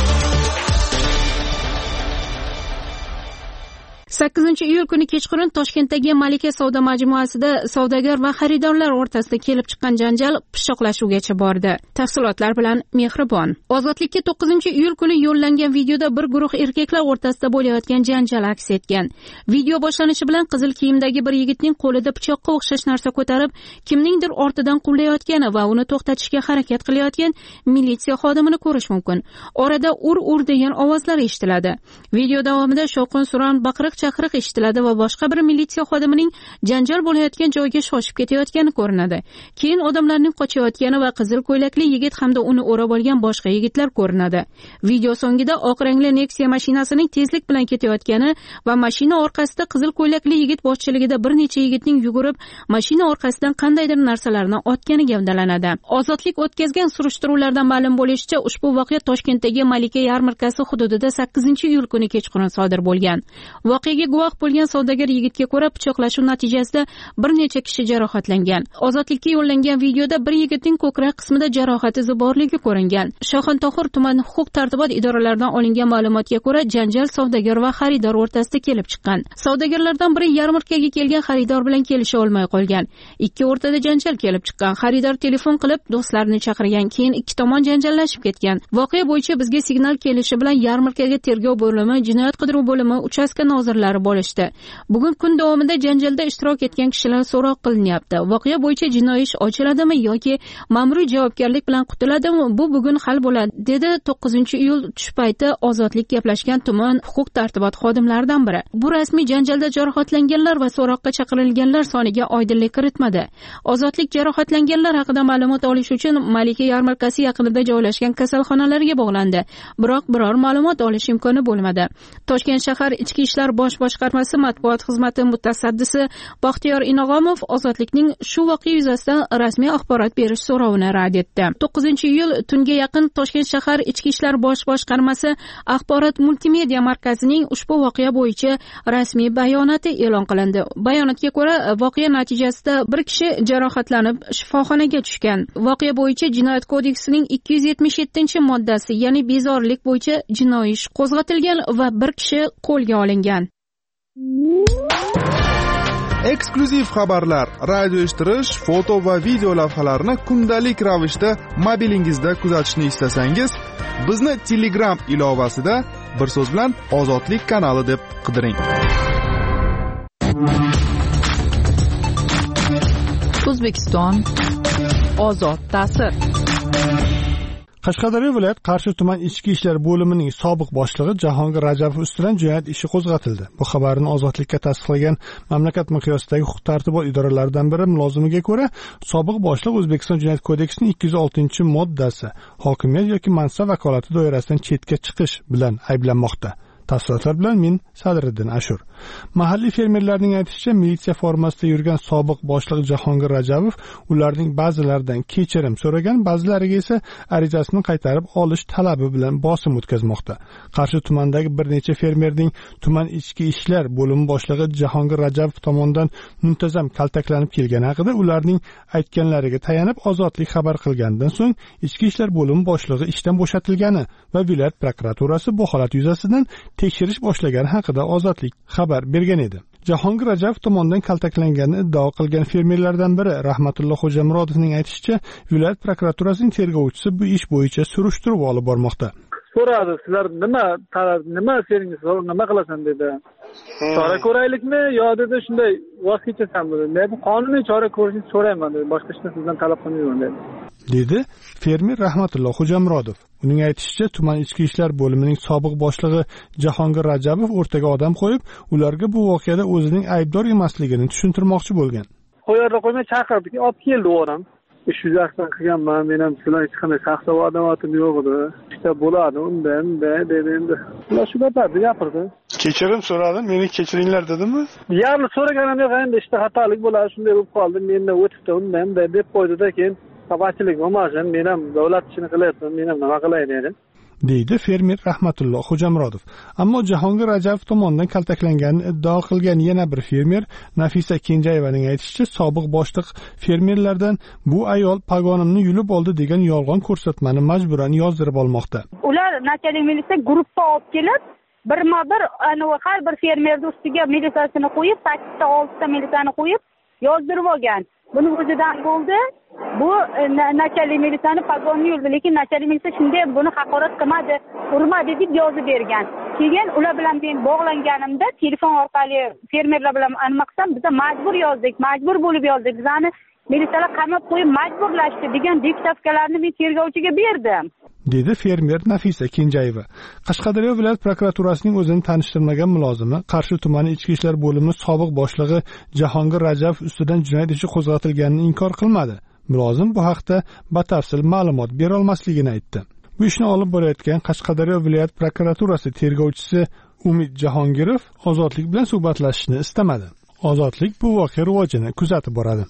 sakkizinchi iyul kuni kechqurun Toshkentdagi Malika savdo majmuasida savdogar va xaridorlar o'rtasida kelib chiqqan janjal pichoqlashuvgacha bordi. Tafsilotlar bilan Mehribon. Ozodlikka to'qqizinchi iyul kuni yo'llangan videoda bir guruh erkaklar o'rtasida bo'layotgan janjal aks etgan. Video boshlanishi bilan qizil kiyimdagi bir yigitning qo'lida pichoqqa o'xshash narsa ko'tarib, kimningdir ortidan quvlayotgani va uni to'xtatishga harakat qilayotgan militsiya xodimini ko'rish mumkin. Orada ur-ur degan ovozlar eshitiladi. Video davomida shovqin-suron, baqiriq chaqiriq eshitiladi va boshqa bir militsiya xodimining janjal bo'layotgan joyga shoshib ketayotgani ko'rinadi. Keyin odamlarning qochayotgani va qizil ko'ylakli yigit hamda uni o'rab olgan boshqa yigitlar ko'rinadi. Video so'ngida oq rangli Nexia mashinasining tezlik bilan ketayotgani va mashina orqasida qizil ko'ylakli yigit boshchiligida bir necha yigitning yugurib, mashina orqasidan qandaydir narsalarni otgani gavdalanadi. Ozodlik o'tkazgan surishtiruvlardan ma'lum bo'lishicha, ushbu voqea Toshkentdagi Malika yarmarkasi hududida sakkizinchi iyul kuni kechqurun sodir bo'lgan. Voqeaga guvoh bo'lgan savdogar yigitga ko'ra, pichoqlashuv natijasida bir necha kishi jarohatlangan. Ozodlikka yo'llangan videoda bir yigitning ko'krak qismida jarohat izi borligi ko'ringan. Shoxontohur tuman huquq-tartibot idoralaridan olingan ma'lumotga ko'ra, janjal savdogar va xaridor o'rtasida kelib chiqqan. Savdogarlardan biri yarmarkaga kelgan xaridor bilan kelisha olmay qolgan. Ikki o'rtada janjal kelib chiqqan. Xaridor telefon qilib do'stlarini chaqirgan, keyin ikki tomon janjallashib ketgan. Voqea bo'yicha bizga signal kelishi bilan yarmarkaga tergov bo'limi, jinoyat qidiruv bo'limi, uchastka nozirlari bo'lishdi. Bugun kun davomida janjalda ishtirok etgan kishilar so'roq qilinyapti. Voqea bo'yicha jinoiy ish ochiladimi yoki ma'muriy javobgarlik bilan qutuladimi? Bu bugun hal bo'ladi, dedi to'qqizinchi iyul tush payti Ozodlik gaplashgan tuman huquq-tartibot xodimlaridan biri. Bu rasmiy janjalda jarohatlanganlar va so'roqqa chaqirilganlar soniga oydinlik kiritmadi. Ozodlik jarohatlanganlar haqida ma'lumot olish uchun Malika yarmarkasi yaqinida joylashgan kasalxonalarga bog'landi. Biroq biror ma'lumot olish imkoni bo'lmadi. Toshkent shahar ichki ishlar bosh bosh boshqarmasi matbuot xizmati mutasaddisi Baxtiyor Inog'omov ozodlikning shu voqea yuzasidan rasmiy axborot berish so'rovini rad etdi. to'qqizinchi iyul tunga yaqin Toshkent shahar ichki ishlar bosh boshqarmasi axborot multimedia markazining ushbu voqea bo'yicha rasmiy bayonoti e'lon qilindi. Bayonotga ko'ra, voqea natijasida bir kishi jarohatlanib shifoxonaga tushgan. Voqea bo'yicha Jinoyat kodeksining ikki yuz yetmish yettinchi moddasi, ya'ni bezorilik bo'yicha jinoiy ish qo'zg'atilgan va bir kishi qo'lga olingan. Eksklyuziv xabarlar, radio eshittirish, foto va video lavhalarni kundalik ravishda mobilingizda kuzatishni istasangiz, bizni Telegram ilovasida bir so'z bilan Ozodlik kanali deb qidiring. O'zbekiston ozod ta'sir. Qashqadaryo viloyat Qarshi tuman ichki ishlar bo'limining sobiq boshlig'i Jahongir Rajabov ustidan jinoyat ishi qo'zg'atildi. Bu xabarni Ozodlikka tasdiqlagan mamlakat miqyosidagi huquq-tartibot idoralaridan biri mulozimiga ko'ra, sobiq boshliq O'zbekiston Jinoyat kodeksining ikki yuz oltinchi moddasi hokimiyat yoki mansab vakolati doirasidan chetga chiqish bilan ayblanmoqda. Tafsilotlar bilan men Sadriddin Ashur. Mahalliy fermerlarning aytishicha, militsiya formasida yurgan sobiq boshliq Jahongir Rajabov ularning ba'zilaridan kechirim so'ragan, ba'zilariga esa arizasini qaytarib olish talabi bilan bosim o'tkazmoqda. Qarshi tumanidagi bir necha fermerning tuman ichki ishlar bo'limi boshlig'i Jahongir Rajabov tomonidan muntazam kaltaklanib kelgani haqida ularning aytganlariga tayanib Ozodlik xabar qilgandan so'ng ichki ishlar bo'limi boshlig'i ishdan bo'shatilgani va viloyat prokuraturasi bu holat yuzasidan tekshirish boshlagani haqida Ozodlik xabar bergan edi. Jahongir Rajabov tomonidan kaltaklanganini iddao qilgan fermerlardan biri Rahmatulloh Xo'jamurodovning aytishicha, viloyat prokuraturasining tergovchisi bu ish bo'yicha surishtiruv olib bormoqda. So'radi, sizlar nima talab, nima sering nima qilasan dedi. Chora ko'raylikmi yo dedi shunday voz kechasanmi dedi. Men qonuniy chora ko'rishni so'rayman dedi. Boshqa hech narsa sizdan talab qilmayman dedi. dedi fermer Rahmatulloh Xo'jamurodov. Uning aytishicha, tuman ichki ishlar bo'limining sobiq boshlig'i Jahongir Rajabov o'rtaga odam qo'yib, ularga bu voqeada o'zining aybdor emasligini tushuntirmoqchi bo'lgan. Qo'yarda qo'ymay chaqirdik, olib keldi o'ram. Ish yuzasidan qilganman, men ham sizlar hech qanday shaxsiy adovatim yo'q edi. Ishda bo'ladi, unda, unda dedi endi. Ular shu gaplarni gapirdi. Kechirim so'radim, meni kechiringlar dedimi? Yarni so'raganim yo'q, endi ishda xatolik bo'ladi, shunday bo'lib qoldi. Mendan o'tibdi, unda, unda deb qo'ydi-da, keyin Sabachilik bo'lmasin, men ham davlat ishini qilyapman, men ham nima qilay dedi. deydi fermer Rahmatulloh Xo'jamurodov. Ammo Jahongir Rajabov tomonidan kaltaklanganini iddao qilgan yana bir fermer Nafisa Kenjayevaning aytishicha, sobiq boshliq fermerlardan bu ayol pagonimni yulib oldi degan yolg'on ko'rsatmani majburan yozdirib olmoqda. Ular nachalik militsiya guruhga olib kelib, birma-bir har bir fermerning ustiga militsiyasini qo'yib, sakkizta oltita militsiyani qo'yib yozdirib olgan. Buni o'zidan bo'ldi. Bu nachalik militsiyani pagonni yurdi, lekin nachalik militsiya shunday buni haqorat qilmadi, urmadi deb yozib bergan. Keyin ular bilan men bog'langanimda telefon orqali fermerlar bilan nima qilsam, biz majbur yozdik, majbur bo'lib yozdik. Bizani militsiyalar qamab qo'yib majburlashdi degan diktovkalarni men tergovchiga berdim. dedi fermer Nafisa Kenjayeva. Qashqadaryo viloyat prokuraturasining o'zini tanishtirmagan mulozimi Qarshi tumani ichki ishlar bo'limi sobiq boshlig'i Jahongir Rajabov ustidan jinoyat ishi qo'zg'atilganini inkor qilmadi. Mulozim bu haqda batafsil ma'lumot bera olmasligini aytdi. Bu ishni olib borayotgan Qashqadaryo viloyat prokuraturasi tergovchisi Umid Jahongirov Ozodlik bilan suhbatlashishni istamadi. Ozodlik bu voqea rivojini kuzatib boradi.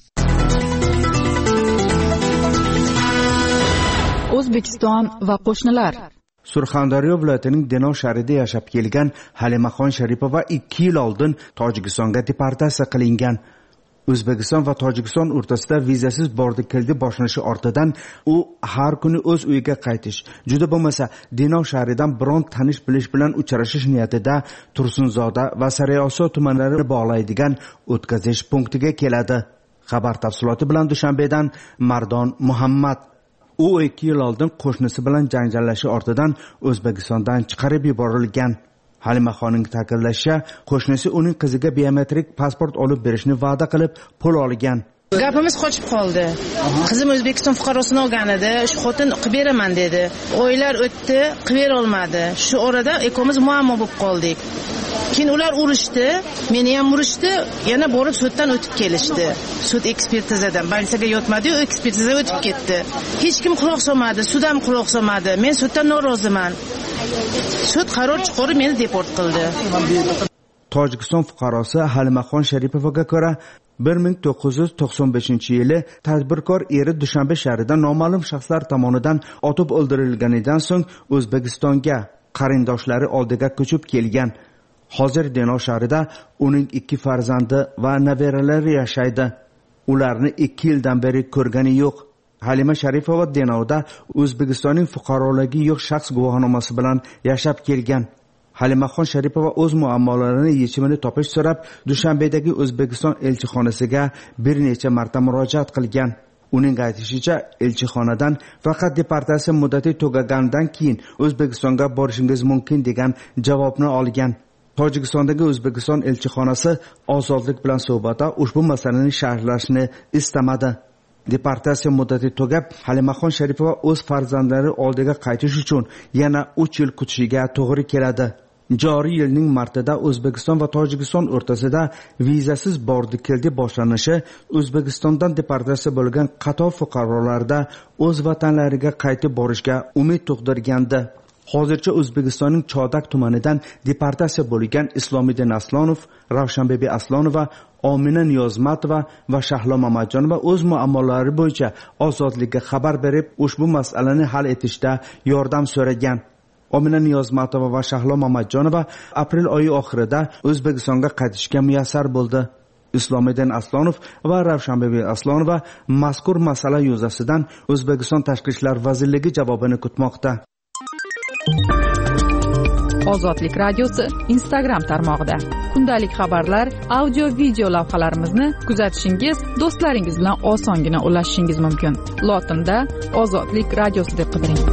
O'zbekiston va qo'shnilar. Surxondaryo viloyatining Denov shahrida yashab kelgan Halimaxon Sharipova ikki yil oldin Tojikistonga deportatsiya qilingan. O'zbekiston va Tojikiston o'rtasida vizasiz bordi-keldi boshlanishi ortidan u har kuni o'z uyiga qaytish, juda bo'lmasa Denov shahridan biron tanish bilish bilan uchrashish niyatida Tursunzoda va Sariosiyo tumanlarini bog'laydigan o'tkazish punktiga keladi. Xabar tafsiloti bilan Dushanbedan Mardon Muhammad. U ikki yil oldin qo'shnisi bilan janjallashi ortidan O'zbekistondan chiqarib yuborilgan. Halimaxonning ta'kidlashicha, qo'shnisi uning qiziga biometrik pasport olib berishni va'da qilib pul olgan. Gapimiz qochib qoldi. Qizim O'zbekiston fuqarosini olgan edi, shu xotin qilib beraman dedi. Oylar o'tdi, qilib bera olmadi. Shu orada ikkomiz muammo bo'lib qoldik. Keyin ular urishdi, meni ham urishdi, yana borib suddan o'tib kelishdi. Sud ekspertizadan balsaga yotmadi-yu, ekspertizaga o'tib ketdi. Hech kim quloq solmadi, sud ham quloq solmadi. Men suddan noroziman. Sud qaror chiqarib meni deport qildi. Tojikiston fuqarosi Halimaxon Sharipovaga ko'ra bir ming to'qqiz yuz to'qson beshinchi yili tadbirkor eri Dushanbe shahrida noma'lum shaxslar tomonidan otib o'ldirilganidan so'ng O'zbekistonga qarindoshlari oldiga ko'chib kelgan. Hozir Denov shahrida uning ikki farzandi va nevaralari yashaydi. Ularni ikki yildan beri ko'rgani yo'q. Halima Sharipova Denovda O'zbekistonning fuqaroligi yo'q shaxs guvohnomasi bilan yashab kelgan. Halimaxon Sharipova o'z muammolarini yechimini topish so'rab Dushanbedagi O'zbekiston elchixonasiga bir necha marta murojaat qilgan. Uning aytishicha, elchixonadan faqat deportatsiya muddati tugagandan keyin O'zbekistonga borishingiz mumkin degan javobni olgan. Tojikistondagi O'zbekiston elchixonasi Ozodlik bilan suhbatda ushbu masalani sharhlashni istamadi. Deportatsiya muddati tugab, Halimaxon Sharipova o'z farzandlari oldiga qaytish uchun yana uch yil kutishiga to'g'ri keladi. Joriy yilning martida O'zbekiston va Tojikiston o'rtasida vizasiz bordi-keldi boshlanishi O'zbekistondan deportatsiya bo'lgan qator fuqarolarda o'z vatanlariga qaytib borishga umid tug'dirgandi. Hozircha O'zbekistonning Chodak tumanidan deportatsiya bo'lgan Islomiddin Aslonov, Ravshanbebi Aslonova, Omina Niyozmatova va Shahlo Mamatjonova o'z muammolari bo'yicha Ozodlikka xabar berib, ushbu masalani hal etishda yordam so'ragan. Omina Niyozmatova va Shahlo Mamatjonova aprel oyi oxirida O'zbekistonga qaytishga muyassar bo'ldi. Islomiddin Aslonov va Ravshanbebi Aslonova mazkur masala yuzasidan O'zbekiston Tashqi ishlar vazirligi javobini kutmoqda. Ozodlik radiosi Instagram tarmog'ida kundalik xabarlar, audio video lavhalarimizni kuzatishingiz, do'stlaringiz bilan osongina ulashishingiz mumkin. Lotinda Ozodlik radiosi deb qidiring.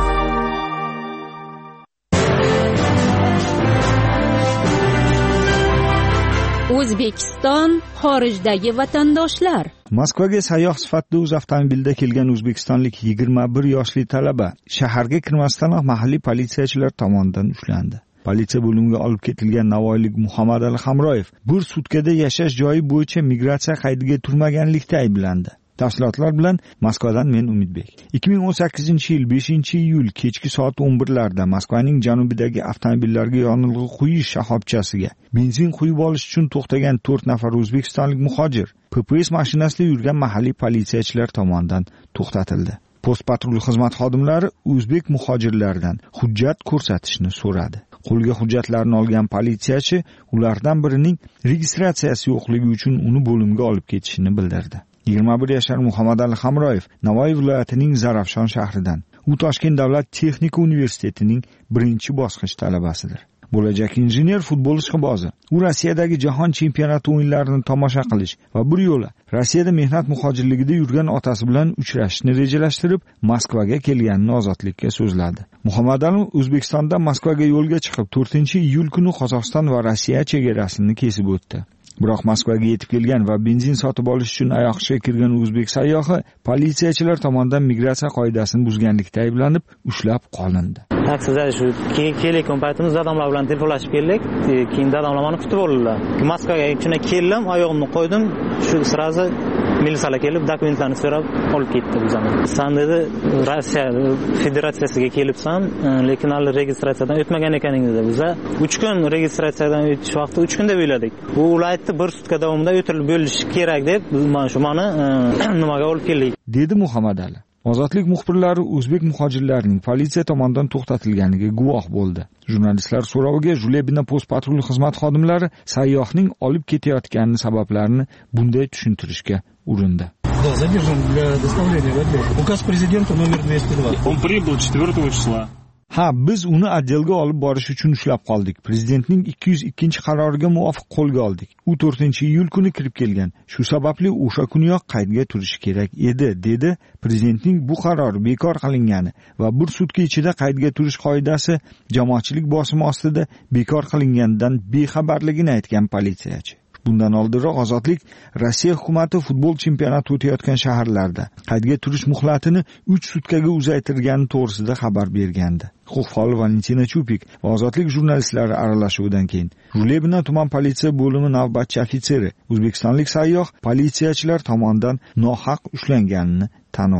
O'zbekiston xorijdagi vatandoshlar. Moskvaga sayyoh sifatida o'z avtomobilida kelgan o'zbekistonlik yigirma bir yoshli talaba shaharga kirmasdanoq mahalliy politsiyachilar tomonidan ushlandi. Politsiya bo'limiga olib ketilgan navoiylik Muhammad Ali Hamroyev bir sutkada yashash joyi bo'yicha migratsiya qaydiga turmaganlikda ayblandi. Tafsilotlar bilan Moskvadan men Umidbek. ikki ming o'n sakkizinchi yil beshinchi iyul kechki soat o'n birlarda Moskvaning janubidagi avtomobillarga yonilg'i quyish shoxobchasiga benzin quyib olish uchun to'xtagan to'rt nafar o'zbekistonlik muhojir P P S mashinasida yurgan mahalliy politsiyachilar tomonidan to'xtatildi. Post patrul xizmat xodimlari o'zbek muhojirlardan hujjat ko'rsatishni so'radi. Qo'lga hujjatlarni olgan politsiyachi ulardan birining registratsiyasi yo'qligi uchun uni bo'limga olib ketishini bildirdi. yigirma bir yashar Muhammad Ali Hamroyev Navoiy viloyatining Zarafshon shahridan. U Toshkent davlat texnika universitetining birinchi bosqich talabasidir. Bo'lajak injener futbol ishqibozi. U Rossiyadagi jahon chempionati o'yinlarini tomosha qilish va bir yo'la Rossiyada mehnat muhojirligida yurgan otasi bilan uchrashishni rejalashtirib, Moskvaga kelganini Ozodlikka so'zladi. Muhammad Ali O'zbekistondan Moskvaga yo'lga chiqib, to'rtinchi iyul kuni Qozog'iston va Rossiya chegarasini kesib o'tdi. Biroq Moskvaga yetib kelgan va benzin sotib olish uchun oyoqchiga kirgan o'zbek sayyohi politsiyachilar tomonidan migratsiya qoidasini buzganlikda ayblanib, ushlab qolindi. Aksiza shu kelayotgan paytimiz dadamlar bilan telefonlashib keldik. Keyin dadamlar meni kutib oldilar. Moskvaga shuna keldim, oyog'imni qo'ydim, shu sirazi militsiyalar kelib dokumentlarni so'rab olib ketdi bizani. San dedi, Rossiya federatsiyasiga kelibsan, lekin hali registratsiyadan o'tmagan ekaning dedi. Biza uch kun registratsiyadan o'tish vaqti uch kun deb o'yladik. Bu ulaytni bir sutka davomida o'tirib bo'lish kerak deb mana shu meni nimaga olib keldik, dedi Muhammad Ali. Ozodlik muxbirlari o'zbek muhojirlarining politsiya tomonidan to'xtatilganiga guvoh bo'ldi. Jurnalistlar so'roviga Julebina post patrul xizmat xodimlari sayyohning olib ketayotgani sabablarini bunday tushuntirishga urindi. Да, задержан для доставления в отдел. Указ президента номер двести два. Он прибыл четвёртого числа. Ha, biz uni отделga olib borish uchun ushlab qoldik. Prezidentning ikki yuz ikkinchi qaroriga muvofiq qo'lga oldik. U to'rtinchi iyul kuni kirib kelgan. Shu sababli o'sha kuniyoq qaydga turishi kerak edi, dedi. Prezidentning bu qarori bekor qilingani va bir sutka ichida qaydga turish qoidasi jamoatchilik bosimi ostida bekor qilinganidan bexabarligini aytgan politsiyachi. Bundan oldinroq Ozodlik Rossiya hukumati futbol chempionati o'tayotgan shaharlarda qaydga turish muhlatini uch sutkaga uzaytirgani to'g'risida xabar bergandi. Huquq faol Valentina Chupik va Ozodlik jurnalistlari aralashuvidan keyin Julebina tuman politsiya bo'limi navbatchi ofitseri o'zbekistonlik sayyoh politsiyachilar tomonidan nohaq ushlanganini tan oldi.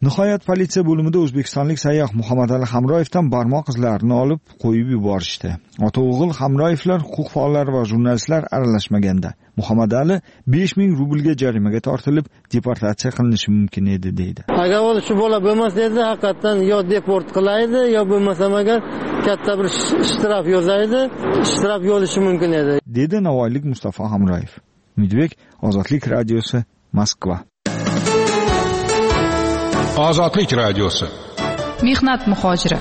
Nihoyat politsiya bo'limida o'zbekistonlik sayyoh Muhammadali Hamroyevdan barmoq izlarini olib qo'yib yuborishdi. Ota-o'g'il Hamroyevlar huquq faollari va jurnalistlar aralashmaganda Muhammadali besh ming rublga jarimaga tortilib deportatsiya qilinishi mumkin edi deydi. Agar u shu bola bo'lmasa edi, haqiqatan yo deport qilaydi, yo bo'lmasa agar katta bir shtraf yozaydi, shtraf yozishi mumkin edi, dedi navoiylik Mustafa Hamroyev. Umidbek, Ozodlik radiosi, Moskva. Ozodlik radiosi. Mehnat muhojiri.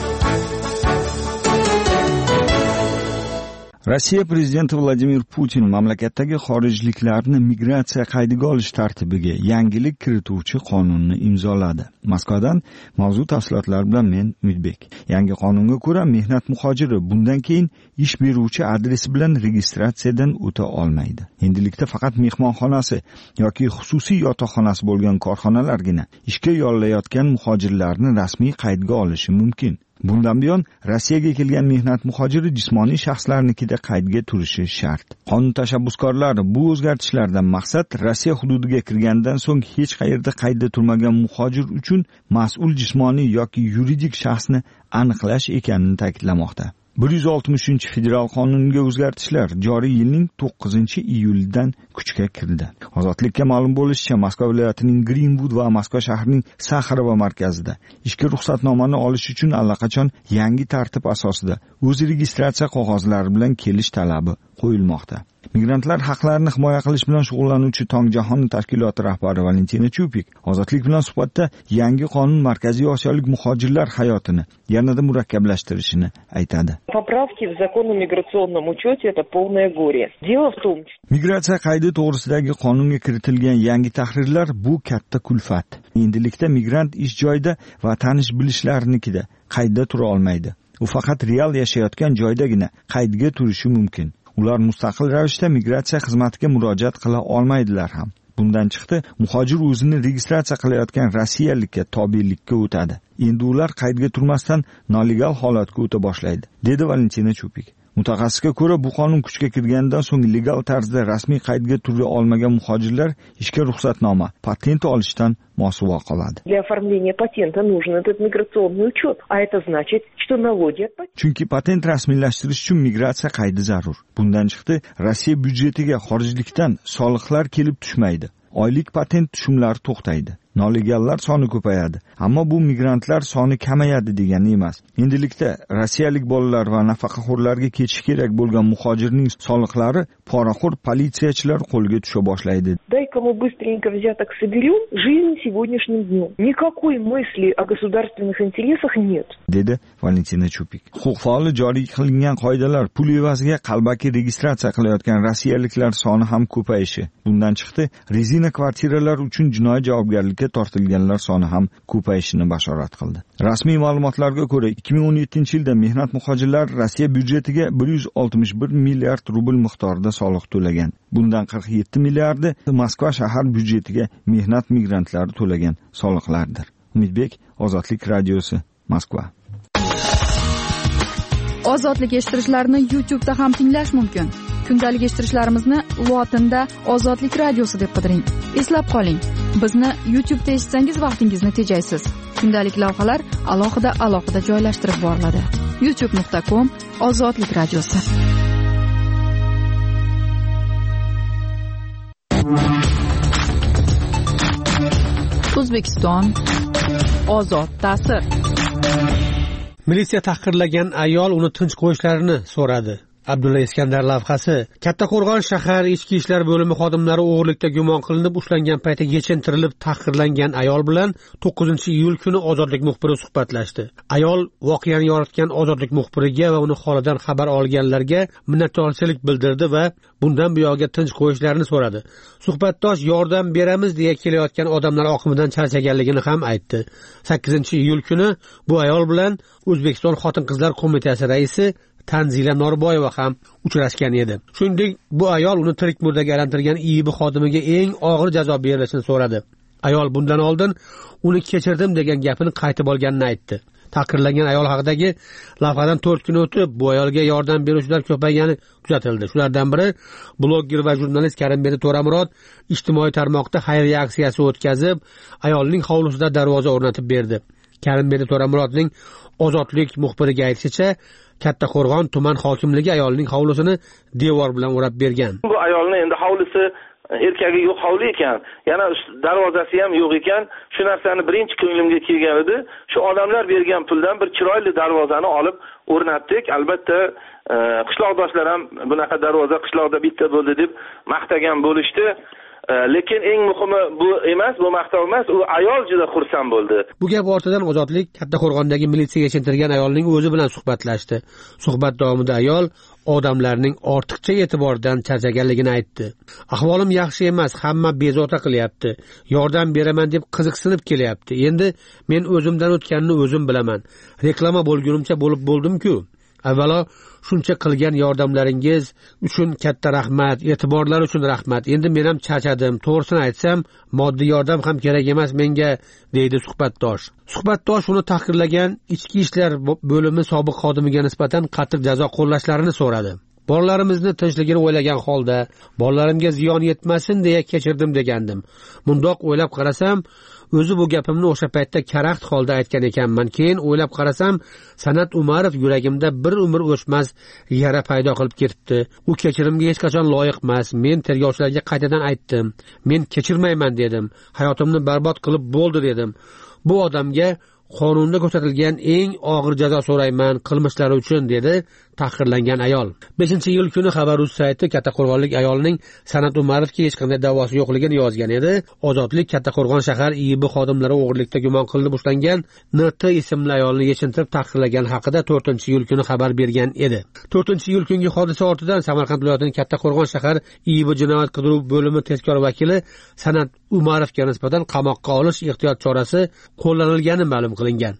Rossiya prezidenti Vladimir Putin mamlakatdagi xorijliklarni migratsiya qaydiga olish tartibiga yangilik kirituvchi qonunni imzoladi. Moskvadan mavzu tafsilotlari bilan men Umidbek. Yangi qonunga ko'ra mehnat muhojiri bundan keyin ish beruvchi adresi bilan registratsiyadan o'ta olmaydi. Endilikda faqat mehmonxonasi yoki xususiy yotoqxonasi bo'lgan korxonalargina ishga yollayotgan muhojirlarni rasmiy qaydga olishi mumkin. Bundan buyon Rossiyaga kelgan mehnat muhojiri jismoniy shaxslarnikida qaydga turishi shart. Qonun tashabbuskorlari bu o'zgartishlardan maqsad Rossiya hududiga kirgandan so'ng hech qayerda qaydda turmagan muhojir uchun mas'ul jismoniy yoki yuridik shaxsni aniqlash ekanini ta'kidlamoqda. bir yuz oltmishinchi federal qonunga o'zgartishlar joriy yilning to'qqizinchi iyulidan kuchga kirdi. Ozodlikka ma'lum bo'lishicha, Moskva viloyatining Greenwood va Moskva shahrining Saxarova markazida ishga ruxsatnomani olish uchun allaqachon yangi tartib asosida o'z registratsiya qog'ozlari bilan kelish talabi qo'yilmoqda. Migrantlar haqlarini himoya qilish bilan shug'ullanuvchi Tong jahon tashkiloti rahbari Valentina Chupik Ozodlik bilan suhbatda yangi qonun Markaziy Osiyolik muhojirlar hayotini yanada murakkablashtirishini aytadi. Поправки в закон о миграционном учете это полное горе. Дело в том, migratsiya qaydi to'g'risidagi qonunga kiritilgan yangi tahrirlar bu katta kulfat. Endilikda migrant ish joyida va tanish bilishlarnikida qaydda tura olmaydi. U faqat real yashayotgan joydagina qaydga turishi mumkin. Ular mustaqil ravishda migratsiya xizmatiga murojaat qila olmaydilar ham. Bundan chiqdi, muhojir o'zini registratsiya qilayotgan rossiyalikka tobelikka o'tadi. Endi ular qaydga turmasdan nolegal holatga o'ta boshlaydi, dedi Valentina Chupik. Mutaxassisga ko'ra, bu qonun kuchga kirgandan so'ng legal tarzda rasmiy qaydga tura olmagan muhojirlar ishga ruxsatnoma, patent olishdan mosuvo qoladi. Для оформления патента нужен этот миграционный учет, а это значит, что налоги от патента. Chunki patent rasmiylashtirish uchun migratsiya qaydi zarur. Bundan chiqdi, Rossiya byudjetiga xorijlikdan soliqlar kelib tushmaydi. Oylik patent tushumlari to'xtaydi. Nolegallar soni ko'payadi, ammo bu migrantlar soni kamayadi degani emas. Endilikda rossiyalik bolalar va nafaqaxo'rlarga ketish kerak bo'lgan muhojirning soliqlari poraxo'r politsiyachilar qo'lga tusha boshlaydi. Дай-ка мы быстренько взяток соберем, жизнь сегодняшним днем. Никакой мысли о государственных интересах нет. dedi Valentina Chupik. Huquq faoli joriy qilingan qoidalar pul evaziga qalbaki registratsiya qilayotgan rossiyaliklar soni ham ko'payishi. Bundan chiqdi, rezina kvartiralar uchun jinoiy javobgarlikka tortilganlar soni ham ko'payishini bashorat qildi. Rasmiy ma'lumotlarga ko'ra, ikki ming o'n yettinchi yilda mehnat muhojirlari Rossiya byudjetiga bir yuz oltmish bir milliard rubl miqdorida soliq to'lagan. Bundan qirq yetti milliardi Moskva shahar byudjetiga mehnat migrantlari to'lagan soliqlardir. Umidbek, Ozodlik radiosi, Moskva. Ozodlik eshittirishlarni YouTube'da ham tinglash mumkin. Kundalik eshittirishlarimizni lotinda Ozodlik radiosi deb qidiring. Eslab qoling, bizni YouTube'da eshitsangiz vaqtingizni tejaysiz. Kundalik lavhalar alohida alohida joylashtirib boriladi. youtube nuqta com Ozodlik radiosi. O'zbekiston ozod ta'sir. Militsiya tahqirlagan ayol uni tinch qo'yishlarini so'radi. Abdulla Iskandar lavhasi. Kattaqo'rg'on shahar ichki ishlar bo'limi xodimlari o'g'irlikda gumon qilinib ushlangan paytda yechintirilib tahqirlangan ayol bilan to'qqizinchi iyul kuni Ozodlik muxbiri suhbatlashdi. Ayol voqeani yoritgan Ozodlik muxbiriga va uni holidan xabar olganlarga minnatdorchilik bildirdi va bundan buyog'iga tinch qo'yishlarini so'radi. Suhbatdosh yordam beramiz deya kelayotgan odamlar oqimidan charchaganligini ham aytdi. sakkizinchi iyul kuni bu ayol bilan O'zbekiston Xotin-qizlar qo'mitasi raisi Tanzila Norboyeva ham uchrashgan edi. Shuningdek, bu ayol uni tirik murdaga aylantirgan I I B xodimiga eng og'ir jazo berilishini so'radi. Ayol bundan oldin uni kechirdim degan gapini qaytib olganini aytdi. Taqdirlangan ayol haqidagi lavhadan to'rt kun o'tib, bu ayolga yordam beruvchilar ko'paygani kuzatildi. Shulardan biri blogger va jurnalist Karimbek To'ramurod ijtimoiy tarmoqda xayriya aksiyasi o'tkazib, ayolning hovlisida darvoza o'rnatib berdi. Karimbek To'ramurodning Ozodlik muxbiriga aytishicha, Kattaqo'rg'on tuman hokimligi ayolning hovlisini devor bilan o'rab bergan. Bu ayolning endi hovlisi erkagi yo'q hovli ekan, yana darvozasi ham yo'q ekan. Shu narsani birinchi ko'nglimga kelgan edi. Shu odamlar bergan puldan bir chiroyli darvozani olib o'rnatdik. Albatta, qishloqdoshlar ham bunaqa darvoza qishloqda bitta bo'ldi deb maqtagan bo'lishdi. Lekin eng muhimi bu emas, bu maqtov emas, u ayol juda xursand bo'ldi. Bu gap ortidan Ozodlik Kattaqo'rg'ondagi militsiyaga yechintirgan ayolning o'zi bilan suhbatlashdi. Suhbat davomida ayol odamlarning ortiqcha e'tiboridan charchaganligini aytdi. Ahvolim yaxshi emas, hamma bezovta qilyapti. Yordam beraman deb qiziqsinib kelyapti. Endi men o'zimdan o'tganini o'zim bilaman. Reklama bo'lgunimcha bo'lib bo'ldim-ku. Avvalo shuncha qilgan yordamlaringiz uchun katta rahmat, e'tiborlar uchun rahmat. Endi men ham charchadim. To'g'risini aytsam, moddiy yordam ham kerak emas menga, deydi suhbatdosh. Suhbatdosh uni tahqirlagan ichki ishlar bo'limi sobiq xodimiga nisbatan qattiq jazo qo'llashlarini so'radi. Bolalarimizni tinchligini o'ylagan holda, bolalarimga ziyon yetmasin deya kechirdim degandim. Mundoq o'ylab qarasam, o'zi bu gapimni o'sha paytda karaxt holda aytgan ekanman. Keyin o'ylab qarasam, San'at Umarov yuragimda bir umr o'chmas yara paydo qilib ketibdi. U kechirimga hech qachon loyiq emas. Men tergovchilarga qaytadan aytdim. Men kechirmayman dedim. Hayotimni barbod qilib bo'ldi dedim. Bu odamga qonunda ko'rsatilgan eng og'ir jazo so'rayman qilmishlari uchun, dedi tahqirlangan ayol. beshinchi iyul kuni Xabar.uz sayti Kattaqo'rg'onlik ayolning San'at Umarovga hech qanday da'vosi yo'qligini yozgan edi. Ozodlik Kattaqo'rg'on shahar I B xodimlari o'g'irlikda gumon qilinib ushlangan N T ismli ayolni yechintirib tahqirlagan haqida to'rtinchi iyul kuni xabar bergan edi. to'rtinchi iyul kungi hodisa ortidan Samarqand viloyatining Kattaqo'rg'on shahar I B jinoyat qidiruv bo'limi tezkor vakili San'at Umarovga nisbatan qamoqqa olish ehtiyot chorasi qo'llanilgani ma'lum qilingan.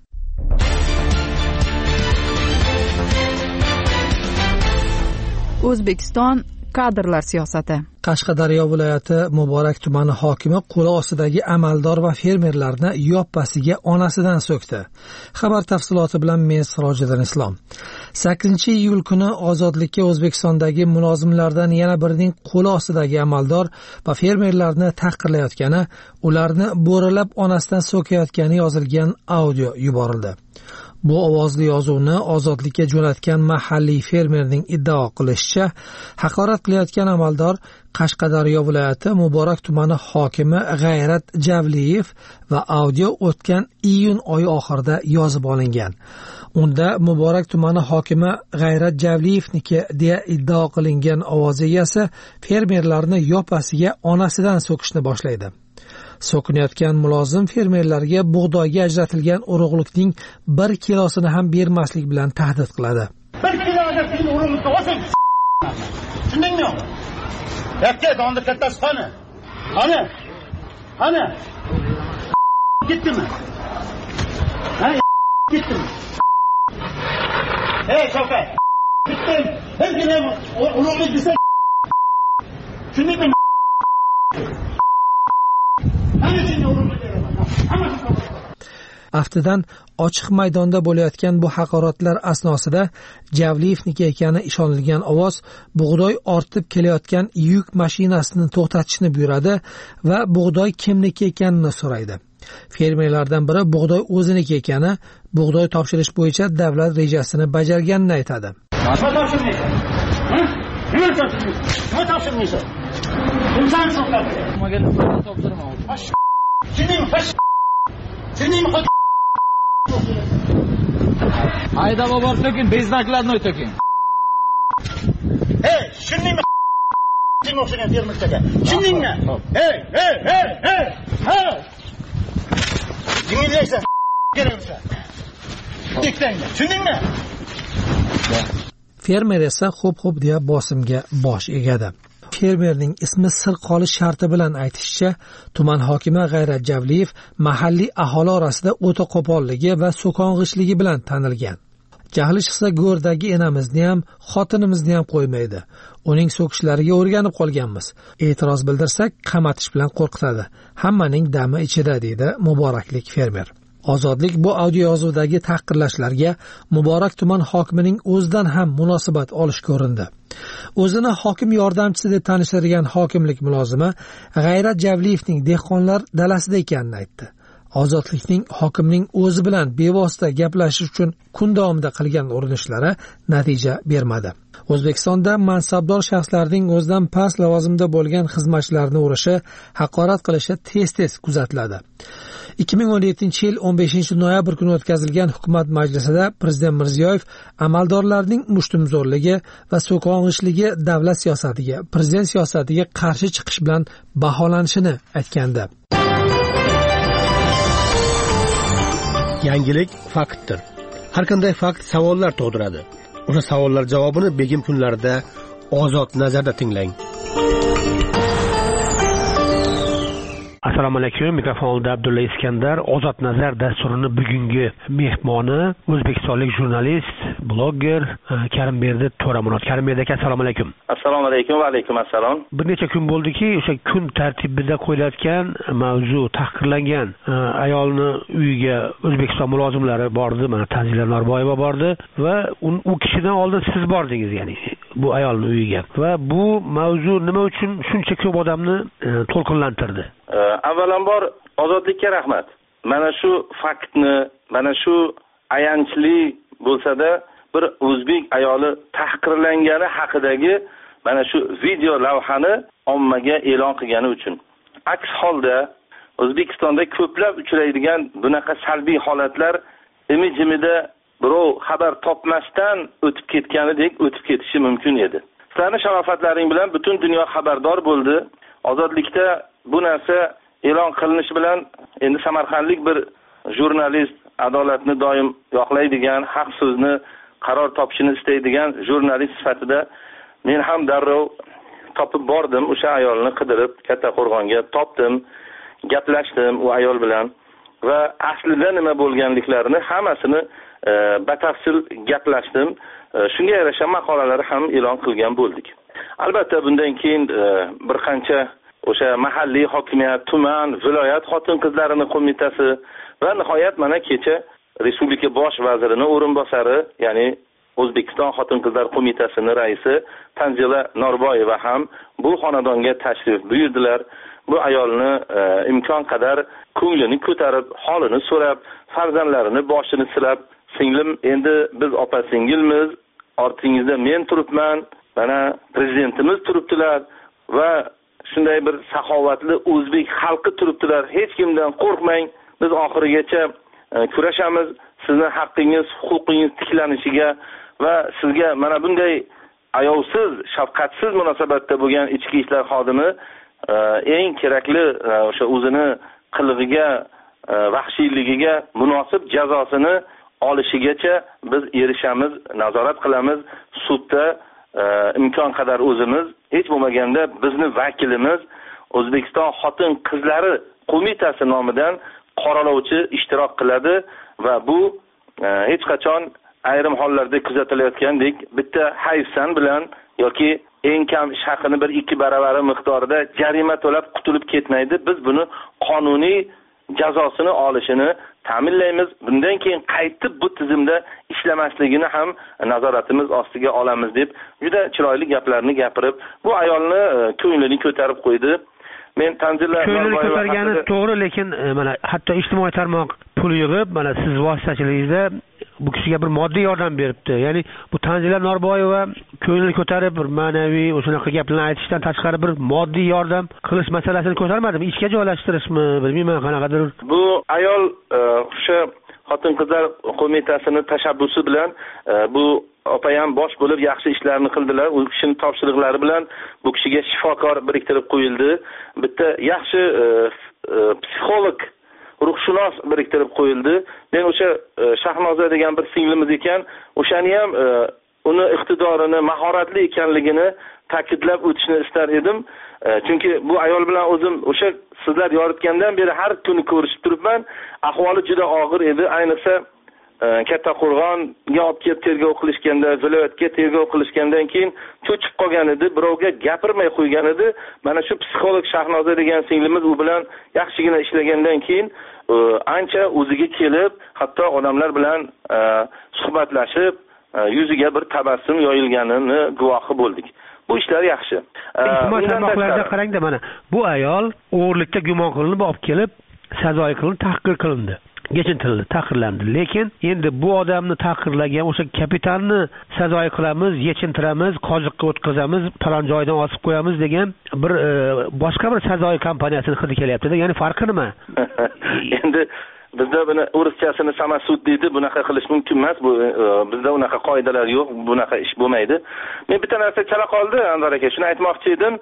O'zbekiston kadrlar siyosati. Qashqadaryo viloyati Muborak tumani hokimi qo'li ostidagi amaldor va fermerlarni yoppasiga onasidan so'kdi. Xabar tafsiloti bilan men Sirojiddin Islom. sakkizinchi iyul kuni Ozodlikka O'zbekistondagi mulozimlardan yana birining qo'li ostidagi amaldor va fermerlarni tahqirlayotgani, ularni bo'ralab onasidan so'kayotgani yozilgan audio yuborildi. Bu ovozli yozuvni Ozodlikka jo'natgan mahalliy fermerning iddao qilishicha, haqorat qilayotgan amaldor Qashqadaryo viloyati Muborak tumani hokimi G'ayrat Javliyev va audio o'tgan iyun oyi oxirida yozib olingan. Unda Muborak tumani hokimi G'ayrat Javliyevniki deya iddao qilingan ovoz egasi fermerlarni yoppasiga onasidan so'kishni boshlaydi. So'kinayotgan mulozim fermerlarga bug'doyga ajratilgan urug'likning bir kilosini ham bermaslik bilan tahdid qiladi. Bir kiloga sen urug'likni olsang, tushundingmi? Yakka donda kattasi qani? Qani? Qani? Ketdimi? Ha, ketdimi? Hey, Shavkat. Ketdim. Bir kilo urug'lik desa, tushundingmi? Aftidan ochiq maydonda bo'layotgan bu haqoratlar asnosida Javliyevniki ekani ishonilgan ovoz bug'doy ortib kelayotgan yuk mashinasini to'xtatishni buyuradi va bug'doy kimniki ekanini so'raydi. Fermerlardan biri bug'doy o'ziniki ekani, bug'doy topshirish bo'yicha davlat rejasini bajarganini aytadi. Nima topshirmaysan? Ha? Nima topshirmaysan? Nima topshirmaysan? Kimsan so'qadi? Nimaga topshirmaysan? Sening fash Sening Hayda bobor to'kin, beznaklarni o'to'kin. Hey, shuningmi? Sen o'xshagan termizdaga. Shuningmi? Hey, hey, hey, hey, hey. Jingilaysan. Keraksan. Diktangmi? Shuningmi? Fermer esa xo'p-xo'p deya bosimga bosh egadi. Fermerning ismi sir qolish sharti bilan aytishicha, tuman hokimi G'ayrat Javliyev mahalliy aholi orasida o'ta qo'polligi va so'kong'ichligi bilan tanilgan. Jahli chiqsa go'rdagi enamizni ham, xotinimizni ham qo'ymaydi. Uning so'kishlariga o'rganib qolganmiz. E'tiroz bildirsak, qamatish bilan qo'rqitadi. Hammaning dami ichida, deydi muboraklik fermer. Ozodlik bu audio yozuvdagi tahqirlashlarga Muborak tuman hokimining o'zidan ham munosabat olishga urindi. O'zini hokim yordamchisi deb tanishtirgan hokimlik mulozimi G'ayrat Javliyevning dehqonlar dalasida ekanini aytdi. Ozodlikning hokimning o'zi bilan bevosita gaplashish uchun kun davomida qilgan urinishlari natija bermadi. O'zbekistonda mansabdor shaxslarning o'zidan past lavozimda bo'lgan xizmatchilarni urishi, haqorat qilishi tez-tez kuzatiladi. ikki ming o'n yettinchi yil o'n beshinchi noyabr kuni o'tkazilgan hukumat majlisida Prezident Mirziyoyev amaldorlarning mushtumzo'rligi va so'kong'ishligi davlat siyosatiga, prezident siyosatiga qarshi chiqish bilan baholanishini aytgandi. Yangilik faktdir. Har qanday fakt savollar tug'diradi. O'sha savollar javobini begim kunlarida Ozod nazarda tinglang. Assalomu alaykum. Mikrofonda Abdulla Iskandar. Ozod nazar dasturini bugungi mehmoni o'zbekistonlik jurnalist, blogger Karimberdi To'ramurod. Karimberdi aka, assalomu alaykum. Assalomu alaykum va alaykum assalom. Bir necha kun bo'ldiki, o'sha kun tartibida qo'yilayotgan mavzu tahqirlangan ayolni uyiga O'zbekiston mulozimlari bordi, mana Tanzila Norboyeva bordi va u kishidan oldin siz bordingiz, ya'ni bu ayolni uyiga. Va bu mavzu nima uchun shuncha ko'p odamni to'lqinlantirdi? Avvalambor Ozodlikka rahmat. Mana shu faktni, mana shu ayanchli bo'lsa-da bir o'zbek ayoli tahqirlangani haqidagi mana shu video lavhani ommaga e'lon qilgani uchun. Aks holda O'zbekistonda ko'plab uchraydigan bunaqa salbiy holatlar imi-jimida birov xabar topmasdan o'tib ketganidek o'tib ketishi mumkin edi. Sizlarning sharofatlaring bilan butun dunyo xabardor bo'ldi. Ozodlikda bu narsa e'lon qilinishi bilan endi samarqandlik bir jurnalist, adolatni doim yoqlaydigan, haq so'zni qaror topishini istaydigan jurnalist sifatida men ham darrov topib bordim. O'sha ayolni qidirib Kattaqo'rg'onga topdim, gaplashdim u ayol bilan va aslida nima bo'lganliklarini hammasini e, batafsil gaplashdim. E, shunga yarasha maqolalar ham e'lon qilgan bo'ldik. Albatta bundan keyin e, bir qancha o'sha mahalliy hokimiyat, tuman, viloyat xotin-qizlarini qo'mitasi va nihoyat mana kecha Respublika bosh vazirining o'rinbosari, ya'ni O'zbekiston xotin-qizlar qo'mitasining raisi Tanzila Norboyeva ham bu xonadonga tashrif buyurdilar. Bu ayolni e, imkon qadar ko'nglini ko'tarib, holini so'rab, farzandlarini boshini silab, singlim, endi biz opa-singilmiz, ortingizda men turibman, mana prezidentimiz turibdilar va shunday bir saxovatli o'zbek xalqi turibdilar. Hech kimdan qo'rqmang. Biz oxirigacha e, kurashamiz. Sizning haqqingiz, huquqingiz tiklanishiga va sizga mana bunday ayovsiz, shafqatsiz munosabatda bo'lgan ichki ishlar xodimi e, eng kerakli e, o'sha o'zini qilig'iga, e, vahshiyligiga munosib jazosini olishigacha biz erishamiz, nazorat qilamiz. Sudda e, imkon qadar o'zimiz, hech bo'lmaganda bizni vakilimiz O'zbekiston xotin-qizlari qo'mitasi nomidan qoralovchi ishtirok qiladi va bu e, hech qachon ayrim hollarda kuzatilayotgandek bitta hayfsan bilan yoki eng kam ish haqini bir ikki baravari miqdorida jarima to'lab qutulib ketmaydi. Biz buni qonuniy jazosini olishini ta'minlaymiz. Bundan keyin qaytib bu tizimda ishlamasligini ham nazoratimiz ostiga olamiz deb juda chiroyli gaplarni gapirib, bu ayolni ko'nglini ko'tarib qo'ydi. Men Tanzila ko'nglini ko'targani to'g'ri, lekin mana hatto ijtimoiy tarmoq pul yig'ib, mana siz vositachiligingizda bu kishiga bir moddiy yordam beribdi. Ya'ni bu Tanzila Norboyeva ko'nglini ko'tarib, bir ma'naviy o'shunaqa gaplarni aytishdan tashqari bir moddiy yordam qilish masalasini ko'tarmadimi? Ishga joylashtirishmi, bilmayman, qanaqadir. Bu ayol o'sha xotin-qizlar qo'mitasining tashabbusi bilan bu opayam bosh bo'lib yaxshi ishlarni qildilar. U kishining topshiriqlari bilan bu kishiga shifokor biriktirib qo'yildi. Bitta yaxshi e, e, psixolog, ruhshunos biriktirib qo'yildi. Men o'sha e, Shahnoza degan bir singlimiz ekan, o'shani ham e, uni iqtidorini, mahoratli ekanligini ta'kidlab o'tishni istar edim. E, chunki bu ayol bilan o'zim o'sha sizlar yoritgandan beri har kuni ko'rishib turibman. Ahvoli juda og'ir edi. Ayniqsa Kattaqo'rg'onga olib kelib tergov qilishganda, viloyatga tergov qilishgandan keyin cho'chib qolgan edi, birovga gapirmay qo'ygan edi. Mana shu psixolog Shahnoza degan singlimiz u bilan yaxshigina ishlagandan keyin ancha o'ziga kelib, hatto odamlar bilan suhbatlashib, yuziga bir tabassum yoyilganini guvohi bo'ldik. Bu ishlar yaxshi. Ijtimoiy tarmoqlarda qarangda, mana bu ayol o'g'irlikda gumon qilinib olib kelib, sazoyi qilinib tahqir qilindi. Yechintirildi, tahqirlandi. Lekin endi bu odamni tahqirlagan o'sha kapitanni sazoyi qilamiz, yechintiramiz, qoziqqa o'tkazamiz, falon joydan osib qo'yamiz degan bir boshqa bir sazoyi kompaniyasini hidi kelyapti-da. Ya'ni farqi nima? Endi bizda buni o'rischasini samasud deydi, bunaqa qilish mumkin emas. Bu bizda unaqa qoidalar yo'q, bunaqa ish bo'lmaydi. Men bitta narsa chala qoldi, Anvar aka, shuni aytmoqchi edim.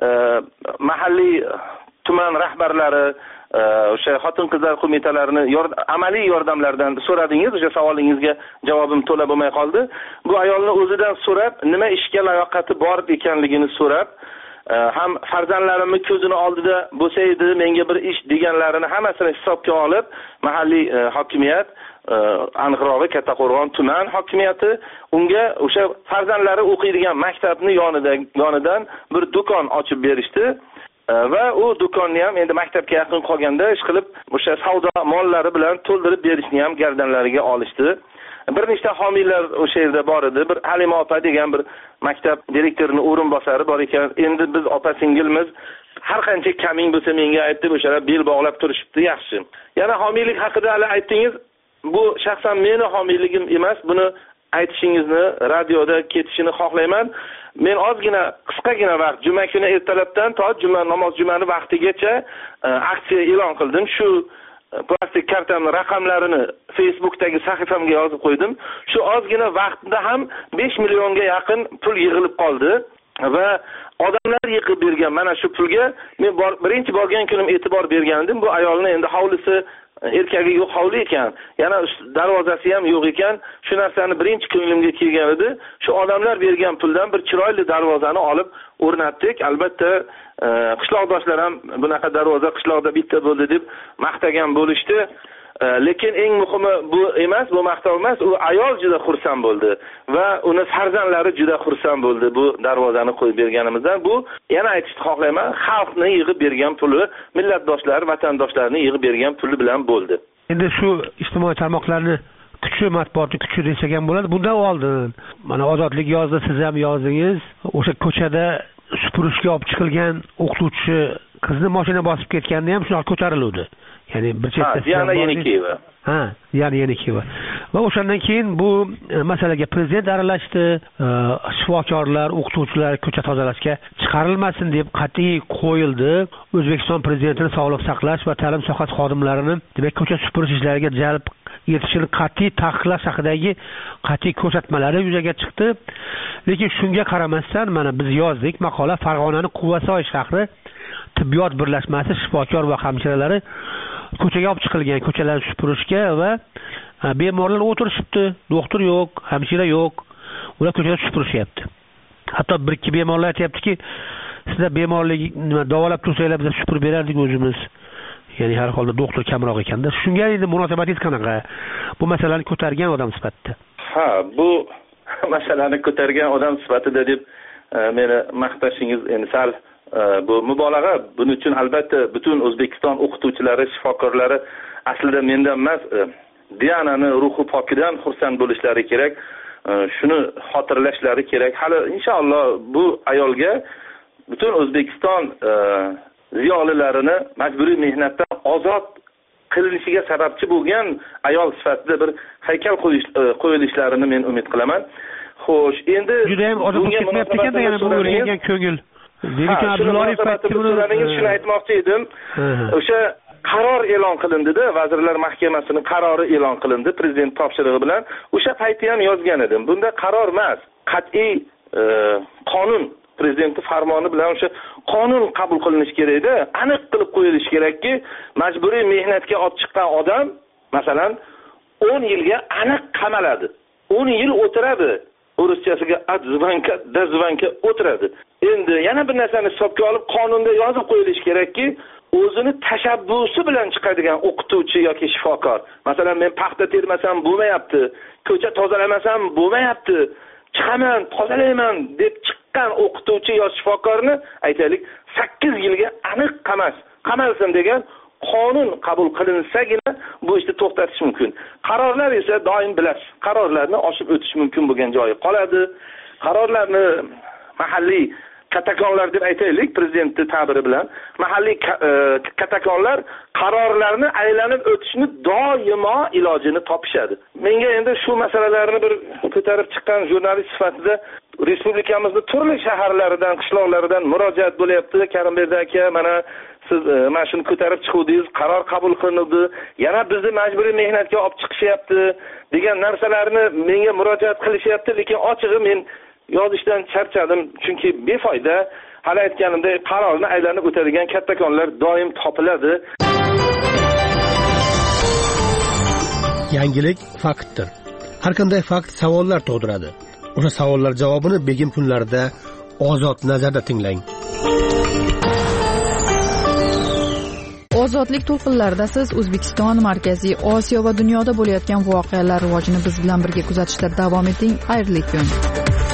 Mahalliy tuman rahbarlari o'sha xotin-qizlar qo'mitalarini amaliy yordamlardan so'radingiz, o'sha savolingizga javobim to'la bo'lmay qoldi. Bu ayolni o'zidan so'rab, nima ishga layoqati bor ekanligini so'rab, ham farzandlarimni ko'zini oldida bo'lsa edi, menga bir ish deganlarini hammasini hisobga olib, mahalliy hokimiyat, aniqrog'i Kattaqo'rg'on tuman hokimiyati unga o'sha farzandlari o'qiydigan maktabni yonida yonidan bir do'kon ochib berishdi. Va u do'konni ham endi maktabga yaqin qolganda ish qilib, o'sha savdo mollari bilan to'ldirib berishni ham gardanlariga olishdi. Bir nechta homiylar o'sha yerda bor edi. Bir Halima opa degan bir maktab direktorining o'rinbosari bor ekan. Endi biz opa singilmiz, har qancha kaming bo'lsa menga ayt deb o'shalar bel bog'lab turishibdi, yaxshi. Yana homiylik haqida hali aytdingiz. Bu shaxsan meni homiyligim emas, buni aytishingizni radioda ketishini xohlayman. Men ozgina qisqagina vaqt juma kuni ertalabdan to juma namoz jumani vaqtigacha aksiya e'lon qildim. Shu plastik kartamning raqamlarini Facebookdagi sahifamga yozib qo'ydim. Shu ozgina vaqtda ham besh millionga yaqin pul yig'ilib qoldi va odamlar yig'ib bergan mana shu pulga men birinchi borgan kunim e'tibor bergan edim. Bu ayolni endi hovlisi erkagi yo'q hovli ekan, yana darvozasi ham yo'q ekan. Shu narsani birinchi ko'nglimga kelgan edi. Shu odamlar bergan puldan bir chiroyli darvozani olib o'rnatdik. Albatta, qishloqdoshlar ham bunaqa darvoza qishloqda bitta bo'ldi deb maqtagan bo'lishdi. Lekin eng muhimi bu emas, bu maqtov emas, u ayol juda xursand bo'ldi va uni farzandlari juda xursand bo'ldi bu darvozani qo'yib berganimizdan. Bu yana aytishni xohlayman, xalqni yig'ib bergan puli, millatdoshlar, vatandoshlarni yig'ib bergan puli bilan bo'ldi. Endi shu ijtimoiy tarmoqlarni kuchi, matbuotning kuchi desak ham bo'ladi. Bundan oldin mana Ozodlik yozdi, siz ham yozdingiz. O'sha ko'chada supurishga olib chiqilgan o'qituvchi qizni mashina bosib ketganda ham shunaqa ko'tariluvdi. Ya'ni bir chekkasi yana Yenikiyeva. Ha, yana Yenikiyeva. Va o'shandan keyin bu masalaga prezident aralashdi, shifokorlar, o'qituvchilar ko'cha tozalashga chiqarilmasin deb qat'iy qo'yildi. O'zbekiston prezidentining sog'liqni saqlash va ta'lim sohasi xodimlarini demak ko'cha supurish ishlariga jalb etishini qat'iy taqiqlash haqidagi qat'iy ko'rsatmalari yuzaga chiqdi. Lekin shunga qaramasdan mana biz yozdik maqola, Farg'onaning Quvasoy shahri tibbiyot birlashmasi shifokor va hamshiralari ko'chaga olib chiqilgan, ko'chalarni supurishga va bemorlar o'tirishibdi. Doktor yo'q, hamshira yo'q. Ular ko'chada supurishyapti. Hatto bir ikki bemorlar aytayaptiki, sizlar bemorlik nima davolab tursanglar biz supurib berardik o'zimiz. Ya'ni har holda doktor kamroq ekanda. Shunga endi munosabatingiz qanaqa? Bu masalani ko'targan odam sifatida. Ha, bu masalani ko'targan odam sifatida deb meni maqtashingiz endi sal bu mubolag'a. Buning uchun albatta butun O'zbekiston o'qituvchilari, shifokorlari aslida mendan emas, Dianani ruhi pokidan xursand bo'lishlari kerak. Shuni xotirlashlari kerak. Hali inshaalloh bu ayolga butun O'zbekiston ziyolilarini majburiy mehnatdan ozod qilinishiga sababchi bo'lgan ayol sifatida bir haykal qo'yilishlarini men umid qilaman. Xo'sh, endi juda ham ozod ketmayapti ekan-da, yana bu o'rgangan ko'ngil. Lekin Abdullayev aytdingiz, shuni aytmoqchi edim. O'sha qaror e'lon qilindi-da, Vazirlar Mahkamasining qarori e'lon qilindi prezident topshirig'i bilan. O'sha paytda ham yozgan edim. Bunda qaror emas, qat'iy qonun, prezident farmoni bilan o'sha qonun qabul qilinishi kerak-da. Aniq qilib qo'yilishi kerakki, majburiy mehnatga olib chiqqan odam, masalan, o'n yilga aniq qamaladi. o'n yil o'tiradi. O'rischasiga adzvanka, dazvanka o'tiradi. Endi yana bir narsani hisobga olib qonunda yozib qo'yilishi kerakki, o'zini tashabbusi bilan chiqadigan o'qituvchi yoki shifokor, masalan men paxta termasam bo'lmayapti, ko'cha tozalamasam bo'lmayapti, chiqaman, tozalayman deb chiqqan o'qituvchi yo shifokorni aytaylik sakkiz yilga aniq qamas, qamalsin degan qonun qabul qilinsagina bu ishni to'xtatish mumkin. Qarorlar esa doim bilasiz, qarorlarni oshib o'tish mumkin bo'lgan joyi qoladi. Qarorlarni mahalliy katakonlar deb aytaylik, prezidentning ta'biri bilan, mahalliy katakonlar qarorlarni aylanib o'tishni doimo ilojini topishadi. Menga endi shu masalalarni bir ko'tarib chiqqan jurnalist sifatida respublikamizning turli shaharlaridan, qishloqlaridan murojaat bo'lyapti. Karimberdi aka, mana siz mana shuni ko'tarib chiqdingiz, qaror qabul qilindi, yana bizni majburiy mehnatga olib chiqishyapti degan narsalarni menga murojaat qilishyapti, lekin ochig'i men yozishdan charchadim, chunki befoyda. Hali aytganimdek, qarorni aylanib o'tadigan kattakonlar doim topiladi. Yangilik faktdir. Har qanday fakt savollar tug'diradi. O'sha savollar javobini begim kunlarida ozod nazarda tinglang. Ozodlik to'lqinlarida siz O'zbekiston, Markaziy Osiyo va dunyoda bo'layotgan voqealar rivojini biz bilan birga kuzatishda davom eting. Xayrli kun.